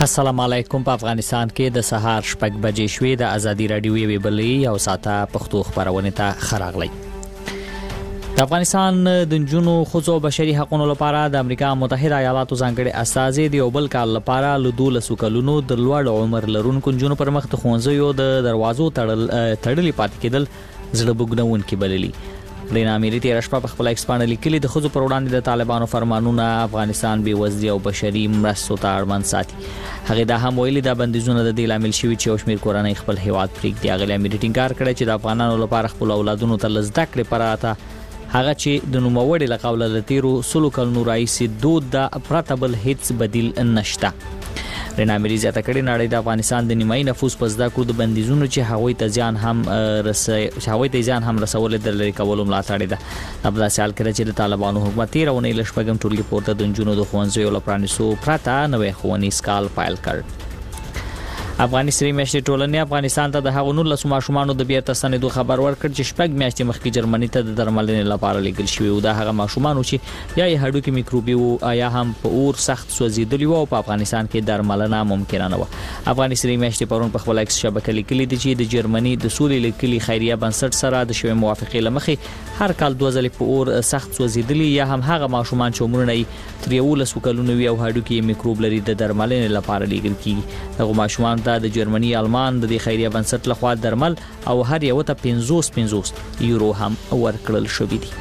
السلام علیکم. په افغانستان کې د سهار 6 بجې شوې د ازادي رادیو یوې بلې او ساته پښتو خبرونه ته خراغلی. د افغانستان د جنونو خصوصو بشري حقوقو لپاره د امریکا متحده ایالاتو ځانګړي استازي د یو بل کال لپاره له 12 کلونو د لوړ عمر لرونکو جنونو پر مخ د ښوونځیو د دروازو تړلې پاتې کېدل زړه بوږنونکي بللي. رینا اميري تیر شپه په خپل ایکسپانډ لیکلي د خزو پر وړاندې د طالبانو فرمانونه افغانستان بې وزلي او بشري مرستو ته اړمن ساتي. هغه دا هم ویلي د بندیزونو د دې لامل شوی چې شمیر کورنۍ خپل هیواد پرېږدي. هغه اميري ټینګار کړی چې د افغانانو لپاره خپل اولادونو ته لزده کړې پراته هغه چې د نوموړي لقوله د تیرو سلو کلونو راهیسې دود د پراتبل هیڅ بدیل نشته. رینا اميري زیاته کړې نړۍ د افغانستان د نیمایي نفوس په زده کړو د بندیزونو چې هغوی ته ځان هم رسول د لری کولو ملاتړ ده. ابدا سال کړي چې د طالبانو حکومت تیرونه لشپګم ټولګي پورته د جنونو د ښوونځیو لپرانیسو پراته نوې ښوونیز کال فایل کړ. افغانستان میاشتې ټولنې افغانستان ته د هغو 19 ماشومانو د بیرته ستنېدو خبر ورکړ چې شپږ میاشتې مخکې جرمني ته د درملنې لپاره لېږل شوي وو. دا هغه ماشومان چې یا یې هډوکي میکروبي وو یا هم په اور سخت سوځېدلي وو او په افغانستان کې درملنه ممکنه نه وه. افغانستان میاشتې پرون په خپل ایکس شبکه لیکلي دي چې د جرمني د سولې لیکلي خیریه بنسټ سره د شوی موافقې لمخې هر کال 2 ځلې په اور سخت سوځېدلي یا هم هغه ماشومان چې عمرونه یې تر 11 کلونو وي او هډوکي میکروب لري د درملنې لپاره لېږل کیږي. دغه ماشومان ته د جرمني آلمان د خیریه بنسټ لخوا درمل او هر یو ته 50 یورو هم ورکړل شوی دي.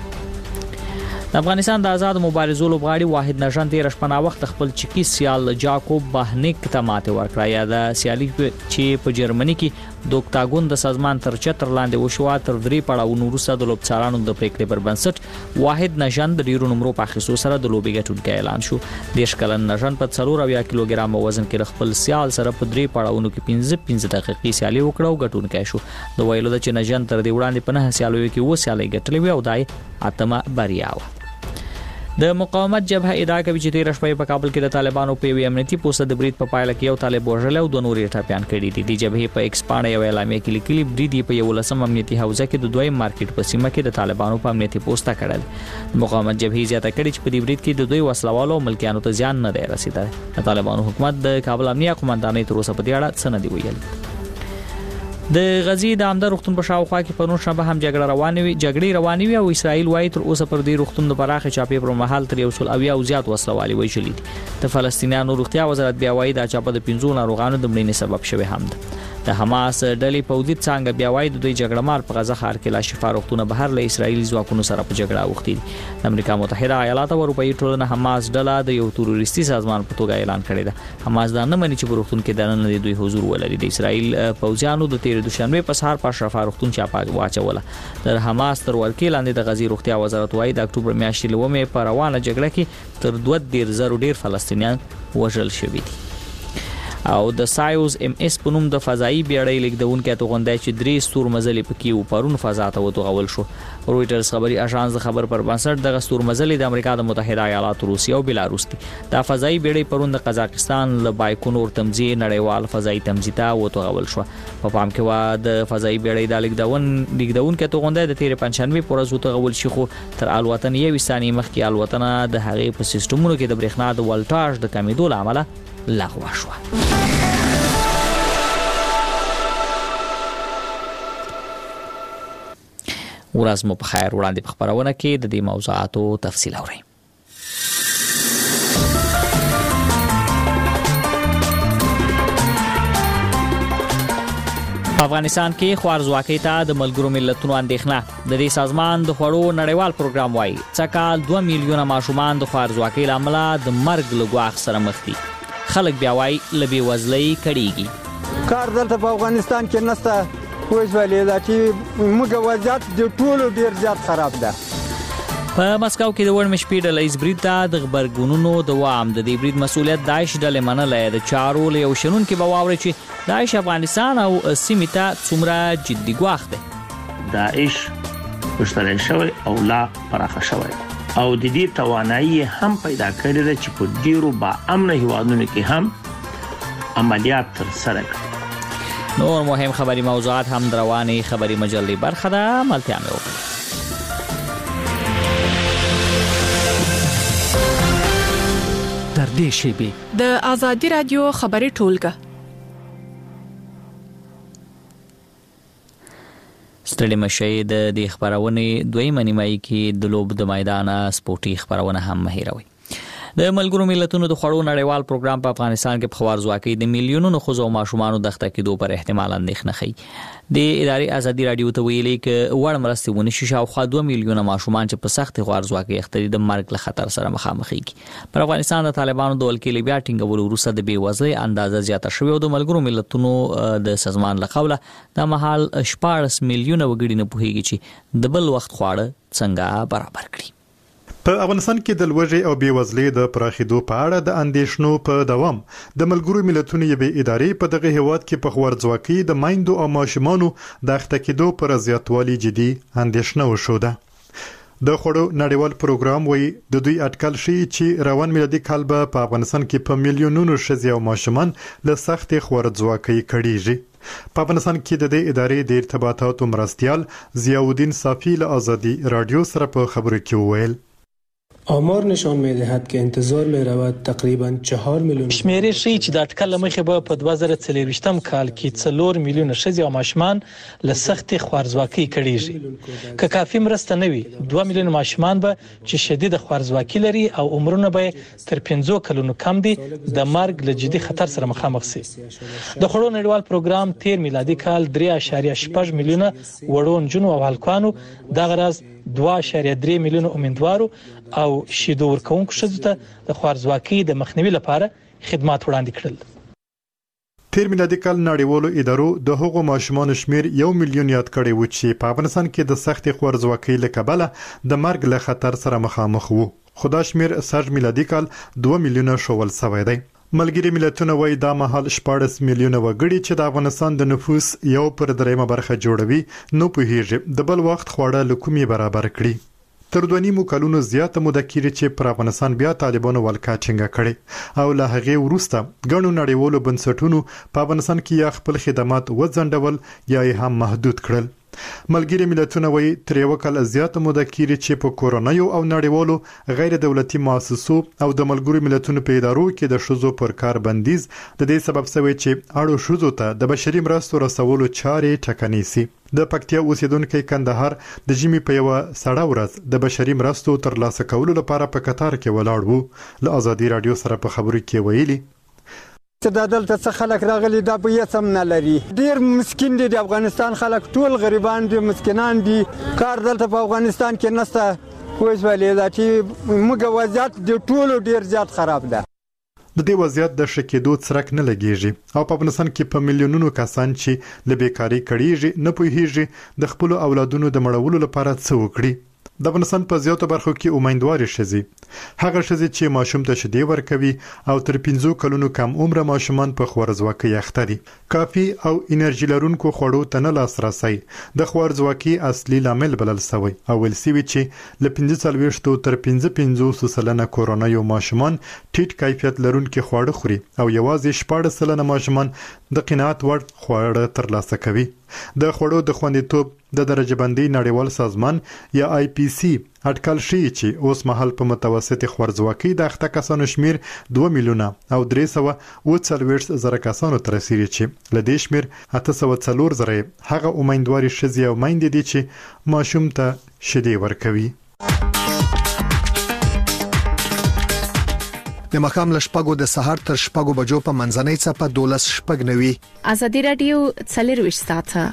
د افغانستان د آزاد مبارزو لوبغاړي واحد نژان تیر شپه وخت خپل چکی سیال جاکوب باهنیک ته ماته ورکړه. یا د سیالي چې په جرمني کې د اوکتاګون د سازمان تر چتر لاندې وشو تر 3 پړاوونو وروسته د لوبڅارانو د پریکړې پر بنسټ واحد نژان د ډیرو نمبرو په اخیستو سره د لوبې ګټونکي اعلان شو. د شکلن نژان په 4 کیلوګرام وزن کې خپل سیال سره په 3 پړاوونو کې 15 دقیقې سیالي وکړه او ګټونکي شو. د ویلو د چې نژان تر دې وړاندې په 9 سیالو کې و سیالي ګټلې و او دای اتمه بریا و. د مقاومت جبهه ادعا کوي چې تیر شپه په کابل کې د طالبانو په وی امنیتي پوسټ د برید په پایله کې یو طالب وژل او د نوري ټاپیان کړي دي. د جبهه په ایکسپانډ یو اعلامیه کې لیکلي برید په یو لسم امنیتي حوزه کې د دویم مارکیټ په سیمه کې د طالبانو په امنیتي پوسټ کړل. مقاومت جبهه زیاته کړي چې په دې برید کې د دوی وسلوالو ملکیانو ته ځان نه دی رسیدلی. د طالبانو حکومت د کابل امنیه قومندانۍ تر اوسه په دې اړه څه نه دی ویلي. د غزي د عمده روغتون په شاوخوا کې پرون شنبه هم جګړې روانې وي او اسرائیل وايي تر اوسه پر دې روغتون د پراخه چاپې پر مهال تر 100 او زیات وسلوالي وژلي دي. د فلسطینیانو روغتیا وزارت بیا وايي دا چاپه د 15 ناروغانو د مړینې سبب شوی هم ده. د حماس ډلې پوځي څنګه بیا وايي د دوی جګړه مار په غزه ښار کې لا شفا روغتونه بهر له اسرائیل ځواکونو سره په جګړه وختي دي. د امریکا متحده ایالاتو او اروپאי ټولنه حماس ډله د یو تروریستي سازمان په توګه اعلان کړی ده. حماس دا نه مني چې په روغتون کې دننه د دوی حضور ولري. د اسرائیل پوځیانو د تیر دوشنبه په سهار په اشرف روغتون چاپا واچوله. د حماس تر ورکې لاندې د غزي روغتیا وزارت وايي د اکتوبر میاشتې لومې په روانه جګړه کې تر 2,000 ډیر فلسطینیان وژل شوي دي. او د سایوز ام اس په نوم د فضایی بیړۍ لیکدونکو ته غونډه چې 3 ستورمزلې پکې و پرون فضا ته وتوغول شو. رويټرز خبري اژانس د خبر پر بنسټ د ستورمزلې د امریکا د متحده ایالاتو روسیه او بلاروس دي. د فضایی بیړۍ پرون د قزاقستان له بایکونور تمځي نړیوال فضایی تمځي ته وتوغول شو. په پام کې و د فضایی بیړۍ د لیکدونکو ته غونډه د 13 پورز وتوغول شي خو تر الوتن یو ثانیه مخکې الوتنه د هغې په سیستمونو کې د برېښنا د ولټاژ د کمیدو لامل لغوه شو. ورځ مو په خیر. وړاندې په خبرونه کې د دې موضوعاتو تفصیل اورئ. په افغانستان کې خوارزواکۍ ته د ملګرو ملتونو اندېښنه. د دې سازمان د خوړو نړیوال پروګرام وايي څکال 2 میلیونه ماشومان د خوارزواکۍ لامل د مرګ له ګواښ سره مخ دي. خلک بیا وايي لبي وزلۍ کړيږي. کار دلته په افغانستان کې نشته. وځولې دا چې موږ وضعیت د ټولو ډیر زیات خراب ده. په مسکو کې د ورمش پیډل ایز برید د خبرګونونو دوام د دې برید مسؤلیت داعش ډلې منلې د چارو له یو شنن کې بواوري چې داعش افغانستان او سیمه ته څومره جدي ګواښ ده. داعش مشترک شوی او لا پراخه شوی او د دې توانایي هم پیدا کړې ده چې په ډیرو با امن هیوادونو کې هم عملیات تر سره کړي. نور مهم خبری موضوعات هم رواني خبری مجلې برخه ده. ملتیا مې وکړه. در نږدې شیبې د ازادي رادیو خبري ټولګه. ستړي مشي د خبرونه دویمه نیمایي کې د لوب د میدان سپورتي خبرونه هم مهیروي. د ملګرو ملتونو د خړو نړیوال پروګرام په افغانستان کې په خوارزواکۍ د میلیونونو ښځو او ماشومانو د اخته کېدو پر احتمال اندېښنه ښيي. د ادارې ازادي رادیو ته ویلي چې وړ مرستې ونشي شاوخوا 2 میلیونه ماشومان چې په سخت خوارزواکۍ اخته دي د مرګ له خطر سره مخامخ کیږي. پر افغانستان د طالبانو د ولکې بیا ټینګولو وروسته د بیوزلۍ اندازه زیاته شوې او د ملګرو ملتونو د سازمان له قوله د مهال 14 میلیونه وګړي نه پوهیږي چې د بل وخت خواړه څنګه برابر کړي. په افغانستان کې د لوږې او بیوزلۍ د پراخېدو په اړه د اندېښنو په دوام د ملګرو ملتونو یوې ادارې په دغه هیواد کې په خوارزواکۍ د مایندو او ماشومانو د اخته کېدو پر زیاتوالي جدي اندېښنه وښوده. د خړو نړیوال پروګرام وایي د دوی اټکل شي چې روان میلادي کال به په افغانستان کې په میلیونونو ښځې او ماشومان له سختې خوارزواکۍ کړيږي. په افغانستان کې د دې ادارې د ارتباطاتو مرستیال ضیاءالدین صافی له ازادي رادیو سره په خبرو کې وویل آمار نشان می‌دهد که انتظار می‌رود تقریباً 4 میلیون شمیرې ښیي چې د اټکل مخې به په 2024 کال کې 4 میلیونه ښځې او ماشومان له سختې خوارزواکۍ کړيږي. که کافي مرسته نه وي 2 میلیونه ماشومان به چې شدید خوارزواکۍ لري او عمرونه به تر 50 کلونو کم دي د مرګ له جدي خطر سره مخامخ شي. د خړو نړیوال پروګرام 13 میلادي کال 3.8 میلیونه وړو نجونو او هلکانو د غرض 2.3 میلیونه امیدوارو او شیدو ورکوونکو ښځو ته د خوارزواکۍ د مخنیوي لپاره خدمات وړاندې کړل. 13 میلادي کال نړیوالو ادارو د هغو ماشومانو شمیر 1 میلیون یاد کړی و چې په افغانستان کې د سختې خوارزواکۍ له کبله د مرګ له خطر سره مخامخ وو. خو دا شمیر سږ میلادي کال 2 میلیونه شول شوی دی. ملګري ملتونه وایي دا مهال 14 میلیونه وګړي چې د افغانستان د نفوس 1/3 برخه جوړوي نو پوهیږي د بل وخت خواړه له کومې برابر کړي. تر 2.5 کلونو زیاته موده کېږي چې پر افغانستان بیا طالبانو ولکه ټینګه کړې او له هغې وروسته ګڼو نړیوالو بنسټونو په افغانستان کې یا خپل خدمات وځنډول یا یې هم محدود کړل. ملګري ملتونه وایي تر یو کال زیاته موده کېږي چې په کورونیو او نړیوالو غیر دولتي مؤسسو او د ملګرو ملتونو په ادارو کې د ښځو پر کار بندیز د دې سبب شوی چې اړو ښځو ته د بشري مرستو رسولو چارې ټکنۍ سي. د پکتیا اوسیدونکو کندهار د ژمي په یو سړه ورځ د بشري مرستو ترلاسه کولو لپاره په قطار کې ولاړ وو. له ازادي رادیو سره په خبرو کې ویلي چې د دلته څه خلک راغلي دا به یې سم نه لري. ډیر مسکین دي د افغانستان خلک ټول غریبان دي مسکینان دي. کار دلته په افغانستان کې نشته. کوز ولې دا چې موږ وضعیت د ټولو ډیر زیات خراب ده. د دې وضعیت د شکېدو څرک نه لګیږي او په افغانستان کې په میلیونونو کسان چې له بیکاری کړيږي نه پوهیږي د خپل اولادونو د مړولو لپاره څه وکړي. د افغانستان په زیاتو برخو کې امیدواري ښځې هغه ښځې چې ماشوم ته شیدې ورکوي او تر 15 کلونو کم عمره ماشومان په خوارزواکۍ اخته دي. کافي او انرژي لرونکو خوړو ته نه لاسرسی د خوارزواکۍ اصلي لامل بلل شوی او ویل شوی چې له 45 تر 55% کورونیو ماشومان ټیټ کیفیت لرونکي خواړه خوري او یوازې 14% ماشومان د قناعت وړ خواړه ترلاسه کوي. د خوړو د خوندیتوب د درجه بندۍ نړیوال سازمان یا IPC اټکل شي چې اوس مهال په متوسط خوارزواکۍ د اخته کسانو شمیر 2 میلیونه او 340,000 کسانو تر رسیدي چې له دې شمیر 804,000 هغه امیدواري ښځې او میندې دي چې ماشوم ته شیدې ورکوي. د مخام لشپګو د سحر تر شپګو بجو په منځنۍ څپه 12:09 ازادي رادیو 24 ساعته.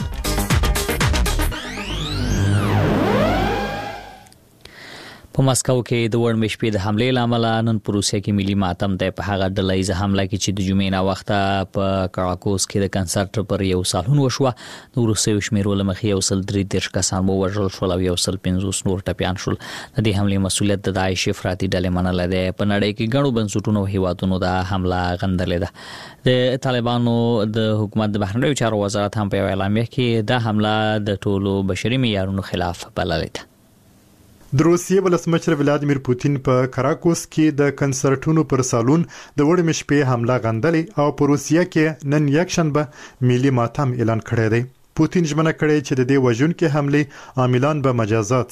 په مسکو کې د ورمې شپې د حمله لامل نن په روسیه کې ملي ماتم دی. په هغه ډلهیزه حمله کې چې د جمعې نه وخته په کراکوس کې د کنسرت پر یو سالون وشوه نو روسیه شمیرو لمخې یو سل 3 کسان وژل شول او یو سل 50 نور ټپيان شول. د دې حمله مسؤلیت د داعش افراطي ډلې منل دی. په نړۍ کې ګڼو بنسټونو هیوادونو د حمله غندلې ده. د طالبانو د حکومت د بهرنیو چارو وزارت هم په اعلامیه کې د حمله د ټولو بشري معیارونو خلاف بللې ده. د روسیې ولسمشر ولادیمیر پوتین په کراکوس کې د کنسرټونو پر سالون د وړمې شپې حمله غندلې او په روسیه کې نن یکشنبه ملي ماتم اعلان کړی دی. پوتین ژمنه کړې چې د دې وژونکو حمله عاملان به مجازات سي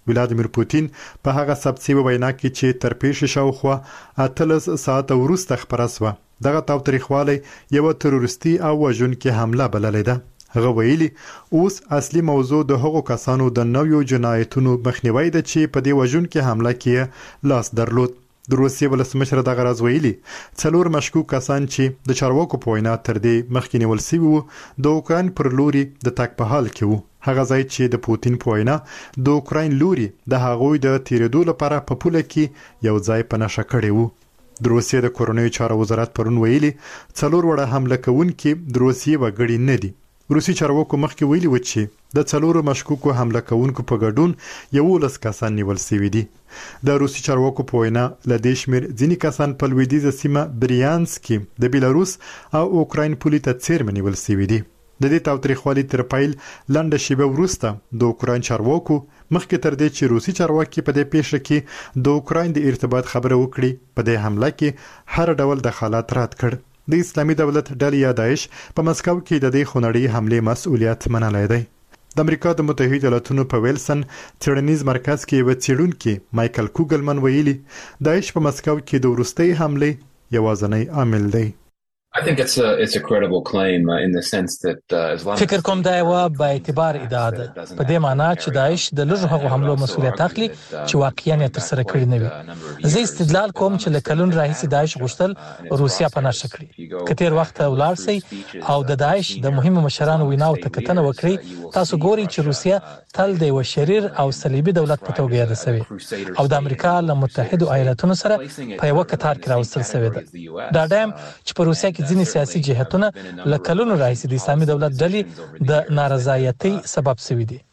ولادیمیر پوتین په هغه سبسي وینا کې چې تر پیښې شاوخوا 18 ساعت وروسته خبره شوه دغه تاوتریخوالی یو تروریستي او وژونکې حمله بللې ده. هغه ویلي اوس اصلي موضوع د هغو کسانو د نویو جنایتونو مخنیوي ده چې په دې وژونکې حمله کې لاس درلود. د روسیې ولسمشر دغه راز ویلي 4 مشکوک کسان چې د چارواکو په وینا تر دې مخکې نیول شوي وو د اوکراین پر لوري د تګ په حال کې وو. هغه ځای چې د پوتین په وینا د اوکراین لوري د هغوی د تیرېدو لپاره په پوله کې یو ځای په نښه کړی وو. د روسیې د کورنیو چارو وزارت پرون ویلي 4 وړه حمله کوونکي د روسیې وګړي نه دي. روسي چارواکو مخکې ویلي و چې د 4 مشکوکو حمله کوونکو په ګډون 11 کسان نیول شوي دي. د روسي چارواکو په وینا له دې شمېر ځینې کسان په لویدیځه سیمه بریانسک د بیلاروس او اوکراین پولې ته څیرمه نیول شوي دي. د دې تاوتریخوالي تر پیل لنډه شیبه وروسته د اوکراین چارواکو مخکې تر دې چې روسي چارواکي په دې پیښه کې د اوکراین د ارتباط خبره وکړي په دې حمله کې هر ډول دخالت رد کړ. د اسلامي دولت ډلې یا داعش په مسکو کې د دې خونړۍ حملې مسؤلیت منلی دی. د امریکا د متحده ایالاتونو په ویلسن څېړنیز مرکز کې یو څېړونکی مایکل کوګلمن ویلي داعش په مسکو کې د وروستۍ حملې یوازینی عامل دی. I think it's a credible claim in the sense that فکر کوم دا یو با اعتبار ادعا ده په دې معنی چې داعش د لږو هغو حملو مسؤلیت اخلي چې واقعیا یې تر سره کړی نه وي. زه استدلال کوم چې لکلون راهیسې داعش غوښتل روسیا په نشه کړي. کتیر وخت ولاړ سي او د داعش د مهمو مشرانو ویناو ته کتنه وکړي تاسو ګوري چې روسیا تل د یو شریر او صلیبي دولت په توګه یاد شوی او د امریکا له متحده ایالاتونو سره په یو کتار کې راوستل شوی ده. دا ډایم چې په روسیا ځینې سیاسي جهتونه لکلونو راځي د اسلامي دولت ډلې د نارضایتۍ سبب شوي دي.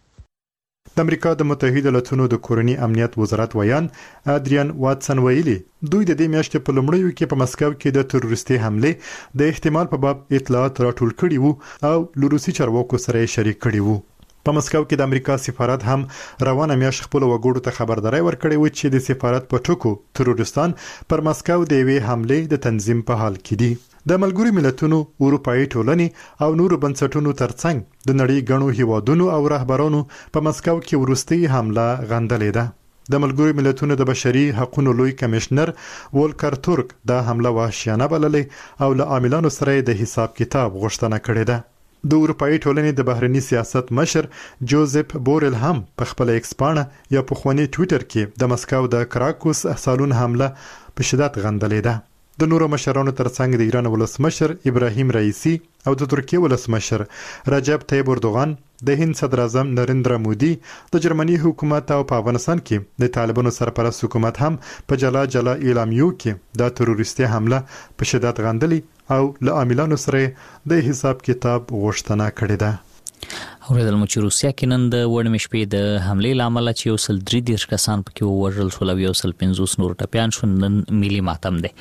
د امریکا د متحده ایالاتونو د کورنی امنیت وزارت ویان ادریان واتسن ویلي دوی د دې میاشتې په لومړیو کې په مسکو کې د تروریستي حملې د احتمال په باب اطلاعات راټول کړي وو او روسي چارواکو سره شریک کړي وو. په مسکو کې د امریکا سفارت هم روانه میاشت خپل وګړو ته خبرداري ورکړې و چې د سفارت په ټکو تروریستان پر مسکو د یوې حملې د تنظیم په حال کې دي. د ملګرو ملتونو اروپאי ټولنې او نورو بنسټونو ترڅنګ د نړۍ غنو هیوادونو او رهبرانو په مسکو کې وروستي حمله غندلې ده. د ملګرو ملتونو د بشري حقوقو لوی کمشنر وولکر تورک دا حمله وحشیانه بللې او له عاملانو سره د حساب کتاب غوښتنه کړې ده. د اروپאי ټولنې د بهرني سیاست مشر جوزف بورل هم په خپل ایکس پاڼه یا په خواني ټوئیټر کې د مسکو د کراکوس سالون حمله په شدت غندلې ده. د نورو مشرانو ترڅنګ د ایران ولسمشر ابراهیم رئیسی او د ترکیه ولسمشر رجب طیب اردوغان د هند صدر اعظم نریندرا مودي د جرمني حکومت او په افغانستان کې د طالبانو سرپرست حکومت هم په جلا اعلامیو کې د تروریستي حمله په شدت غندلې او له عاملانو سره د حساب کتاب غوښتنه کړې ده. اوریدل مو چې روسیا کې نن د وړمې شپې د حملې لامل چې یو سل 3 کسان پکې وژل شول او یو سل 50 نور ټپيان شول. نن ملي ماتم دی.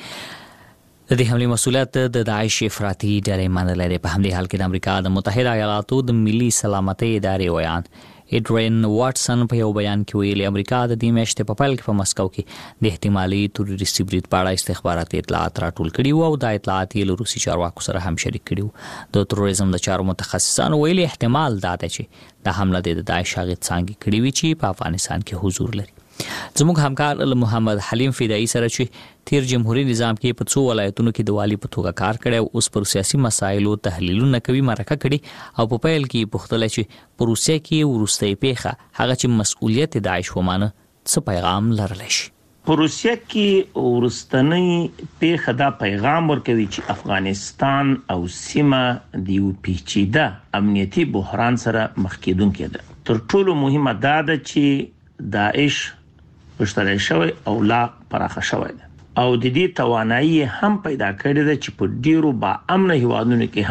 د دې حملې مسؤلیت د داعش افراطي ډلې منلې ده. په همدې حال کې د امریکا د متحده ایالاتو د ملي سلامتۍ ادارې ویان ایډرین واټسن په یو بیان کې ویلي امریکا د دې میاشتې په پیل کې په مسکو کې د احتمالي تروریستي برید په اړه استخباراتي اطلاعات راټول کړي وو او د اطلاعات یې له روسي چارواکو سره هم شریک کړي وو. د تروریزم د چارو متخصصانو ویلي احتمال دا دی چې د حمله د داعش هغه څنګه کړي وي چې په افغانستان کې حضور لري. زموږ همکار محمد حلیم فدایی سره چې تیر جمهوریت نظام کې په 2 ولایتونو کې د والی په توګه کار کړی او اوس پر سیاسي مسایلو تحلیلونه کوي مرکه کړي او په پیل کې پوښتنه چې په روسیه کې ورستۍ پیښه هغه چې مسؤلیت داعش ومانه څه پیغام لرلی شي. په روسیه کې ورستنۍ پیښه دا پیغام ورکوي چې افغانستان او سیمه د یو پیچیده امنیتي بحران سره مخ کېدونکې ده. تر ټولو مهمه دا ده چې داعش پښتنه شوی او لا پراخه شوی ده او د دې توانایي هم پیدا کړې ده چې په ډیرو با امن هیوادونو کې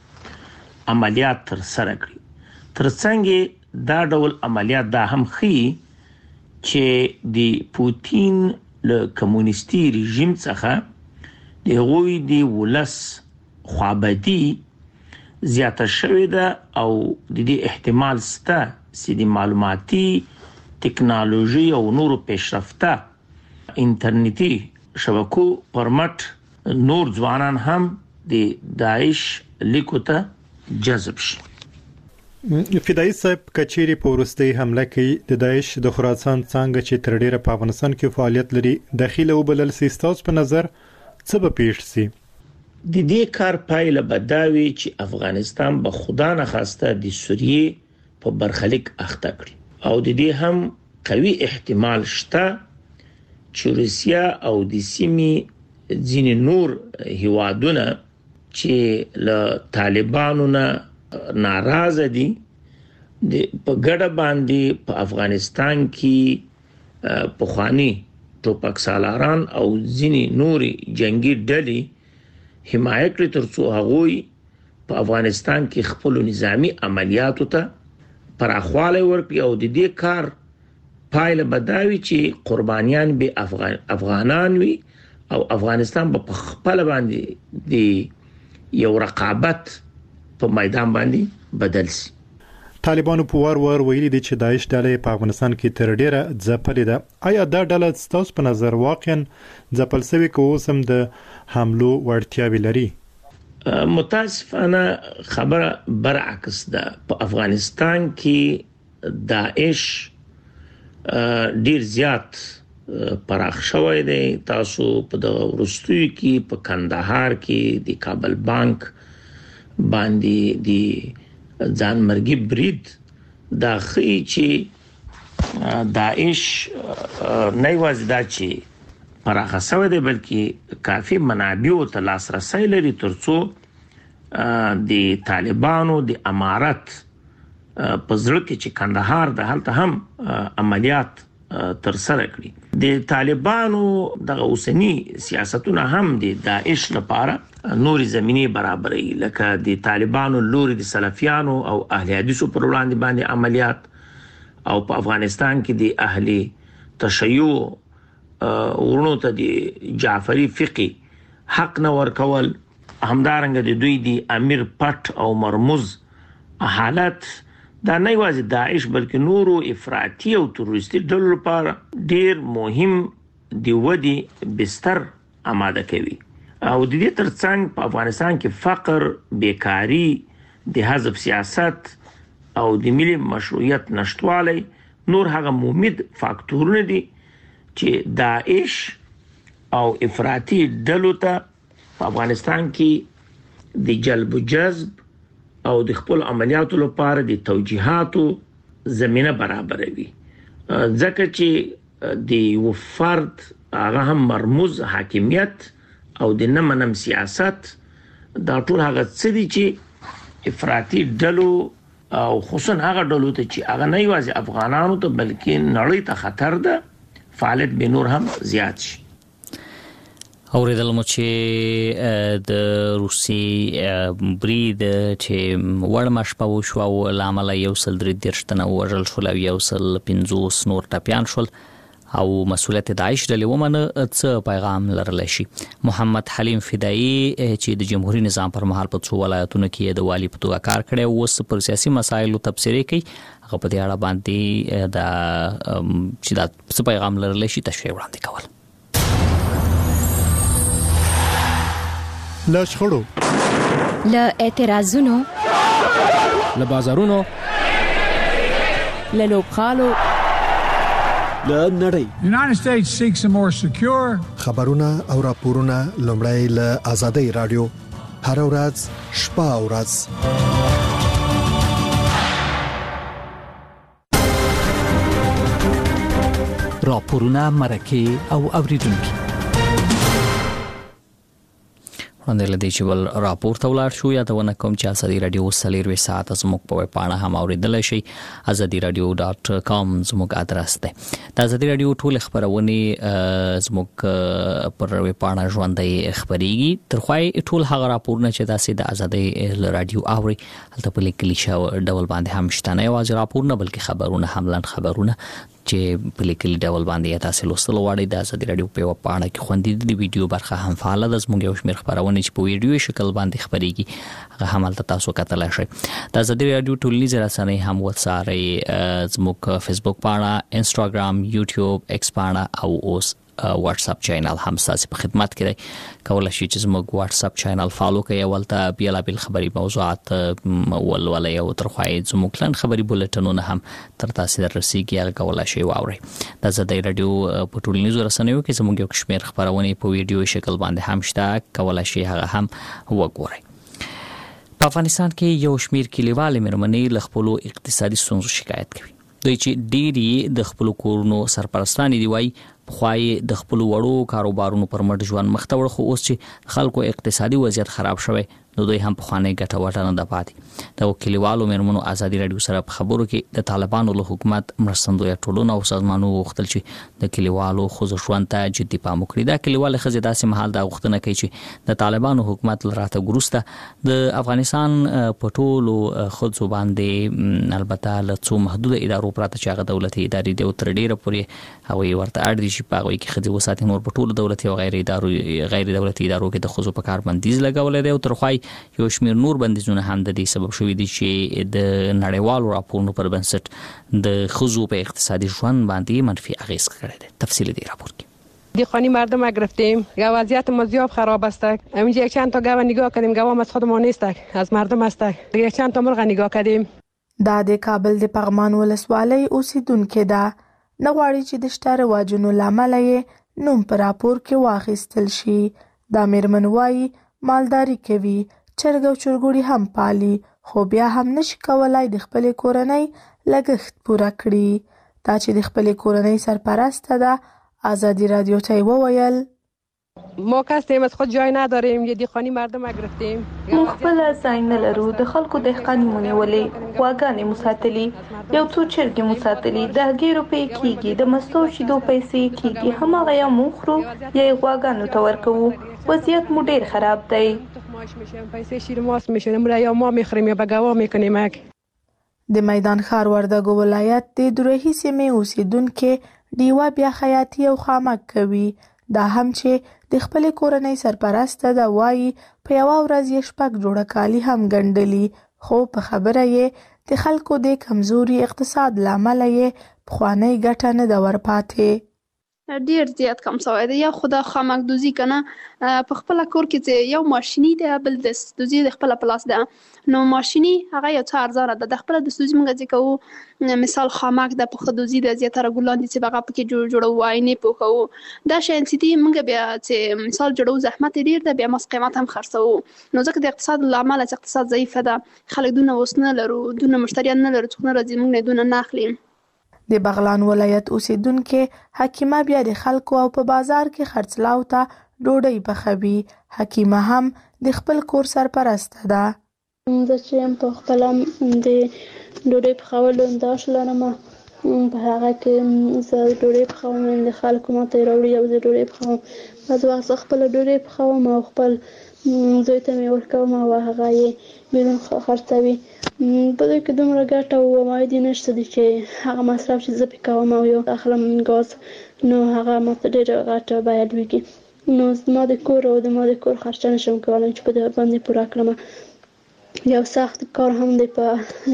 هم عملیات تر سره کړي. ترڅنګ دا ډول عملیات دا هم ښيي چې د پوتین له کمونیستي رژیم څخه د هغوی د ولس خوابدي زیاته شوې ده او د دې احتمال شته چې د معلوماتي ټکنالوژي او نورو پیشرفته انټرنیټي شبکو پرمټ نور ځوانان هم د داعش لیکو ته جذب شي. فدایي صاحب کچيري پورستي حمله کوي د داعش د خراسان څنګه چې تر ډیره په افغانستان کې فعالیت لري داخله وبلل سیستاوس په نظر څه به پیښ سي د دې کار پایله بداوي چې افغانستان به خدا نه خواسته د سوریه په برخلیک اخته کړي او د دې هم قوي احتمال شته چې روسیا او د سیمې ځینې نور هیوادونه چې له طالبانو نه ناراضه دي په ګډه باندې په افغانستان کې پخوانی ټوپک سالاران او ځینې نوري جنگي ډلې حمایت کړي ترڅو هغه په افغانستان کې خپل نظامی عملیاتو ته پراخواله ورکړي او د دې کار پایله بداوي چې قربانيان به افغانان وي او افغانستان په خپل باندې د یو رقابت په میدان باندې بدل شي. طالبانو په ور ویلي دي چې داعش ډله په افغانستان کې تر ډیره ځپلې ده. آیا دا ډله ستاسو په نظر واقعا ځپل شوی که اوس هم د حملو وړتیاوې لري؟ متاسفانه خبره برعکس ده. په افغانستان کې داعش ډیر زیات پراخ شوی دی. تاسو په د ورستوي کې په کندهار کې د کابل بانک باندې د ځان مرګي برید دا خي چې داعش نه وځدا چې پراخه شوی دی بلکې کافي منابع ته لاسرسي لري ترڅو د طالبانو د امارت په ځل کې چې کندهار د حالت هم عملیات تر سره کړی. د طالبانو د اوسنی سیاستونه هم د داعش لپاره نوري زميني برابرې لکه د طالبانو لوري د سلفيانو او اهل حدیثو پر وړاندې باندې عملیات او په افغانستان کې د اهل تشیع ورونو ته د جعفری فقہی حق نه ورکول همدارنګه د دوی د امیر پټ او مرموز حالت دا نه یوازې داعش بلکې نورو افراطي او تروریستي ډلو لپاره ډیر مهم دی ودی بستر آماده کوي او د دې ترڅنګ په افغانستان کې فقر، بیکاری، د حزب سیاست او د ملي مشروعیت نشټوالی نور هغه مهمد فاکتورونه دي چې داعش او افراطي ډلو ته په افغانستان کې د جلب و جذب او د خپل عملیاتو لپاره د توجیهاتو زمينه برابروي. ځکه چې د یو فرد هغه هم مرموز حاکمیت او د نمنم سیاست دا ټول هغه څه دي چې افراطي ډلو او خصوصا هغه ډلو ته چې هغه نه یوازې افغانانو ته بلکې نړۍ ته خطر ده فعالیت به نور هم زیات شي. اوریدل مو چې د روسي برید چې ورمش په وشو او لامل یو سل درې درشتنه وژل شول او یو سل 50 نور ټپيان شول او مسؤلیت داعش ډلې ومنه څه پیغام لرل شي. محمد حلیم فدایي چې د جمهوریت نظام پر مهال په څو ولایتونو کې د والی په توګه کار کړی او پر سیاسي مسایلو تبصره کوي هغه په دې اړه باندې دا چې دا څه پیغام لرل شي تشریح وړاندې کول. له شخړو، له اعتراضونو، له بازارونو، له لوبخالو، له نړۍ. United States seeks a more secure خبرونه او راپورونه لومړی له آزادۍ رادیو هر ورځ شپه او ورځ راپورونه مرکه او اوریدونکو اندل دې چې ول راپور ته ولاړ شو یا دا ونه کوم چې ازادي رادیو سلیروي ساعت زموږ په ویب پاڼه هم اوریدل شي azadiradio.com زموږ ادرس ده. د ازادي رادیو ټول خبرونه زموږ پر ویب پاڼه ژوندۍ خبريږي ترخوای ټول هغه راپورونه چې تاسو د ازادي رادیو اوري هلته په لیکلي شو ډول باندې هم شته نه یوازې راپورونه بلکې خبرونه هم لاند خبرونه چې په لیکلي ډول باندې تاسو لوستل غواړئ د ازادي رادیو په ویب پاڼه کې خوندې د ویډیو برخه هم فعال ده. زموږ یو شمېر خبرونه چې په ویډیو شکل باندې خبريږي هغه هم تاسو کتلای شئ. د ازادي رادیو ټولنیز رسنۍ هم وڅارئ زموږ فیسبوک پاڼه، انستګرام، یوټیوب، ایکس پاڼه او اوس واتس اپ چینل هم تاسو په خدمت کې دی کولای شئ چې زموږ واتس اپ چینل فالو کړئ ولته بیل خبري موضوعات ولولې او ترخوای زموږ لن خبري بولټنونه هم تر تاسو رسیږي هغه کولای شئ واورئ د زړه رادیو په ټولنیزو رسنیو کې زموږ یو کشمیر خبرونه په ویډیو شکل باندې هم شته کولای شئ هغه هم وګورئ په افغانستان کې یو شمیر کلیوال مېرمنې له خپل اقتصادي ستونزو شکایت کوي دوی چې ډېری د خپل کورونو سرپرستانې دی وای خوای د خپل وړو کاروبارونو پر مټ ژوند مختور خو اوس چې خلکو اقتصادي وضعیت خراب شوی نو دوی هم په خانه ګټه وټه نه د پاتې د وکیلوالو مېرمنو ازادي رادیو سره په خبرو کې د طالبانو له حکومت مرستندوی ټولونه او سازمانونو غوښتل چې د کلیوالو خصوصي ژوند ته جدي پام وکړي دا کلیوال خزې داسې محل دا غوښتنه کوي چې د طالبانو حکومت لراته ګروسته د افغانستان په ټولو خصوصي باندې البته له څو محدود ادارو پراته چې هغه دولتي ادارې د تر ډیره پورې هغه ورته اړ دي چې په هغه کې خځې وساتي نور په ټولو دولتي او غیر دولتي ادارو کې د خصوصي په کار بندیز لګولې دی او ترخوای یو شمیر نور بندیزونه هم د دې سبب شوې دي چې د نړیوالو راپورونو پر بنسټ د خصوصي په اقتصادي ژوند باندې منفي اغیز کړی دی تفصیل دی راپور کې دیخانی مردم گرفتیم وضعیت ما زیاد خراب است همینجا یک چند تا گاو نگاه کردیم گاوام از خود ما نیست از مردم است یک چند تا مرغ نگاه کردیم دا د کابل د پغمان ولسوالۍ اوسیدونکو ده نغواړي چې د شته رواجونو لامل یې نوم پر راپور کې واخیستل شي دا مېرمن وایي مالداري کوي چرګ او چرګوړي هم پالي خو بیا هم نشي کولای د خپل کورنۍ لګښت پوره کړي دا چې د خپل کورنۍ سرپرسته ده آزادی رادیو ته وویل ما کسیم از خود جای نداریم یه دیخانی مردم گرفتیم مخبل ځای نه لرو د خلکو دهقاني مونږولې واګانې مساتلي یو څو چرګې مساتلي د هګیرو په کېږي د مستو شیدو پیسې کېږي هماغه یا مخرو یا واګانو ته ورکوو وضعیت مو ډیر خراب دی پیسې شیر ماست میشونیم یا ما میخوریم یا به گوا میکنیم د میدان ښار وردګو ولایت د دروهي سیمې اوسیدونکو ډیوه بیا خیاطي او خامک کوي دا هم چې د خپل کورنۍ سرپرسته ده وایي په یو ورځ یې شپږ جوړه کالي هم ګنډلي خو په خبره یې د خلکو د کمزوري اقتصاد لامل یې پخوانۍ ګټه نه ده ورپاتې ډیر زیات کم شوی دی یا خدا خامک دوزی کنه په خپل کور کې یو ماشيني دی بل د دوزی د خپل پلاس ده نو ماشيني هغه یو څه ارزانه ده د خپل د دوزی موږ ځکه مثال خامک د په دوزی د زیاتره ګلان دي چې هغه پکې جوړو واینه پوکو دا شین سيتي موږ بیا چې مثال جوړو زحمت ډیر ده بیا مس قیمت هم خرڅو نو ځکه د اقتصاد لامل اقتصاد ضعیف ده خلک دونه وسنه لرو دونه مشتریان نه لرو څنګه راځي موږ دونه نه اخلي د بغلان ولایت اوسیدونکو حکیمه بیا د خلکو او په بازار کې خرڅلاو ته ډوډۍ پخوي حکیمه هم د خپل کور سرپرسته ده زه چې په خپل د ډوډۍ پخولو انداز لرم په هغه کې زه ډوډۍ پخوم د خلکو ماته راوړي او زه ډوډۍ پخوم بعض وخت خپل ډوډۍ پخوم او خپل زوی ته مې ورکوم او هغه یې بیرون خرڅوي په دې کې دومره ګټه او عواید نشته دي چې هغه مصرف چې زه پې کوم او یو اخلم ګاز نو هغه ماته ډېره غټه باید وکړي نو زما د کور او د ما د کور خرچه نشم کولی چې په دې باندې پوره کړم یو سخت کار هم دی په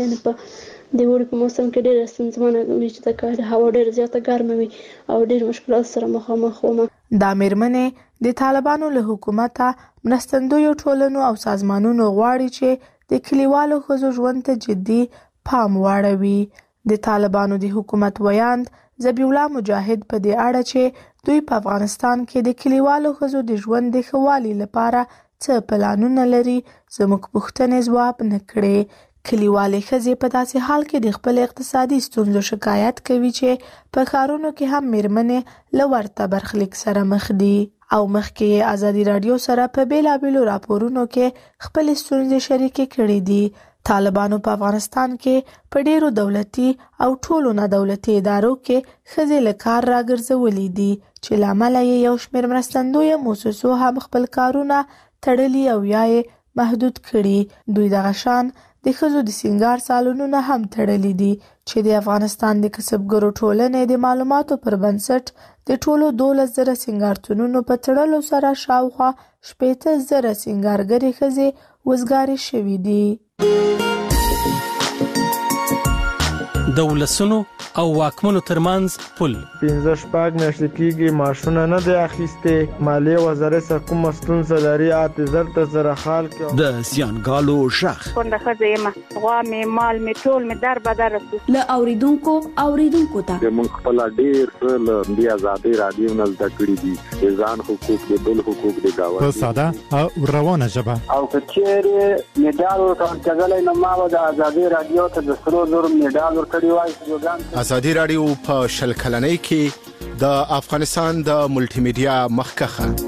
د وړي په موسم کې ډېره ستونزمنه وي چې د هوا ډېره زیاته ګرمه وي او ډېر مشکلات سره مخامخ وم دا مېرمنې د طالبانو له حکومته مرستندویو ټولنو او سازمانونو غواړي چې د کلیوالو ښځو ژوند ته جدي پام واړوي د طالبانو د حکومت ویاند ذبیح الله مجاهد په دې اړه چې دوی په افغانستان کې د کلیوالو ښځو د ژوند د ښه والي لپاره څه پلانونه لري زموږ پوښتنې ځواب نه کړې کلیوالې ښځې په داسې حال کې د خپل اقتصادي ستونزو شکایت کوي چې په ښارونو کې هم مېرمنې له ورته برخلیک سره مخ دي او مخکې آزادي رادیو سره په بیلابیلو راپورونو کې خپل ستونزې شریکې کړې دي طالبانو په افغانستان کې په ډیرو دولتي او ټولو نه دولتي ادارو کې ښځې له کار راګرځولې دي چې لامل یې یو شمېر مرستندویه موسسو هم خپل کارونه تړلي او یا محدود کړي دوی دغه شان د ښځو د سینګار سالونونه هم تړلي دي چې د افغانستان د کسبګرو ټولنې د معلوماتو پر بنسټ د ټولو 12,000 سینګارتونونو په تړلو سره شاوخوا 15,000 سینګارګرې ښځې وزګارې شوې دي د ولسونو او واکمنو ترمنځ پل 15 میاشتې کېږي معاشونه نه دی اخیسته مالیه وزارت سره کوم ستونزه لري اعتذار ته سره حال کې د زیانګالو شخ څنګه خزه ما غوا می مال می ټول می در بدر ل اوریدونکو ته موږ خپل ډیر څه د آزادۍ رادیو نه زده کړی دي ځان حقوق د بل حقوق د گاوند په ساده او روانه ژبه او کچېره میډال ورکړل نو ما د آزادۍ رادیو ته د سرو زر میډال ورکړی وای. آزادۍ رادیو په شل کلنۍ کې د افغانستان د ملټي میډیا مخکخه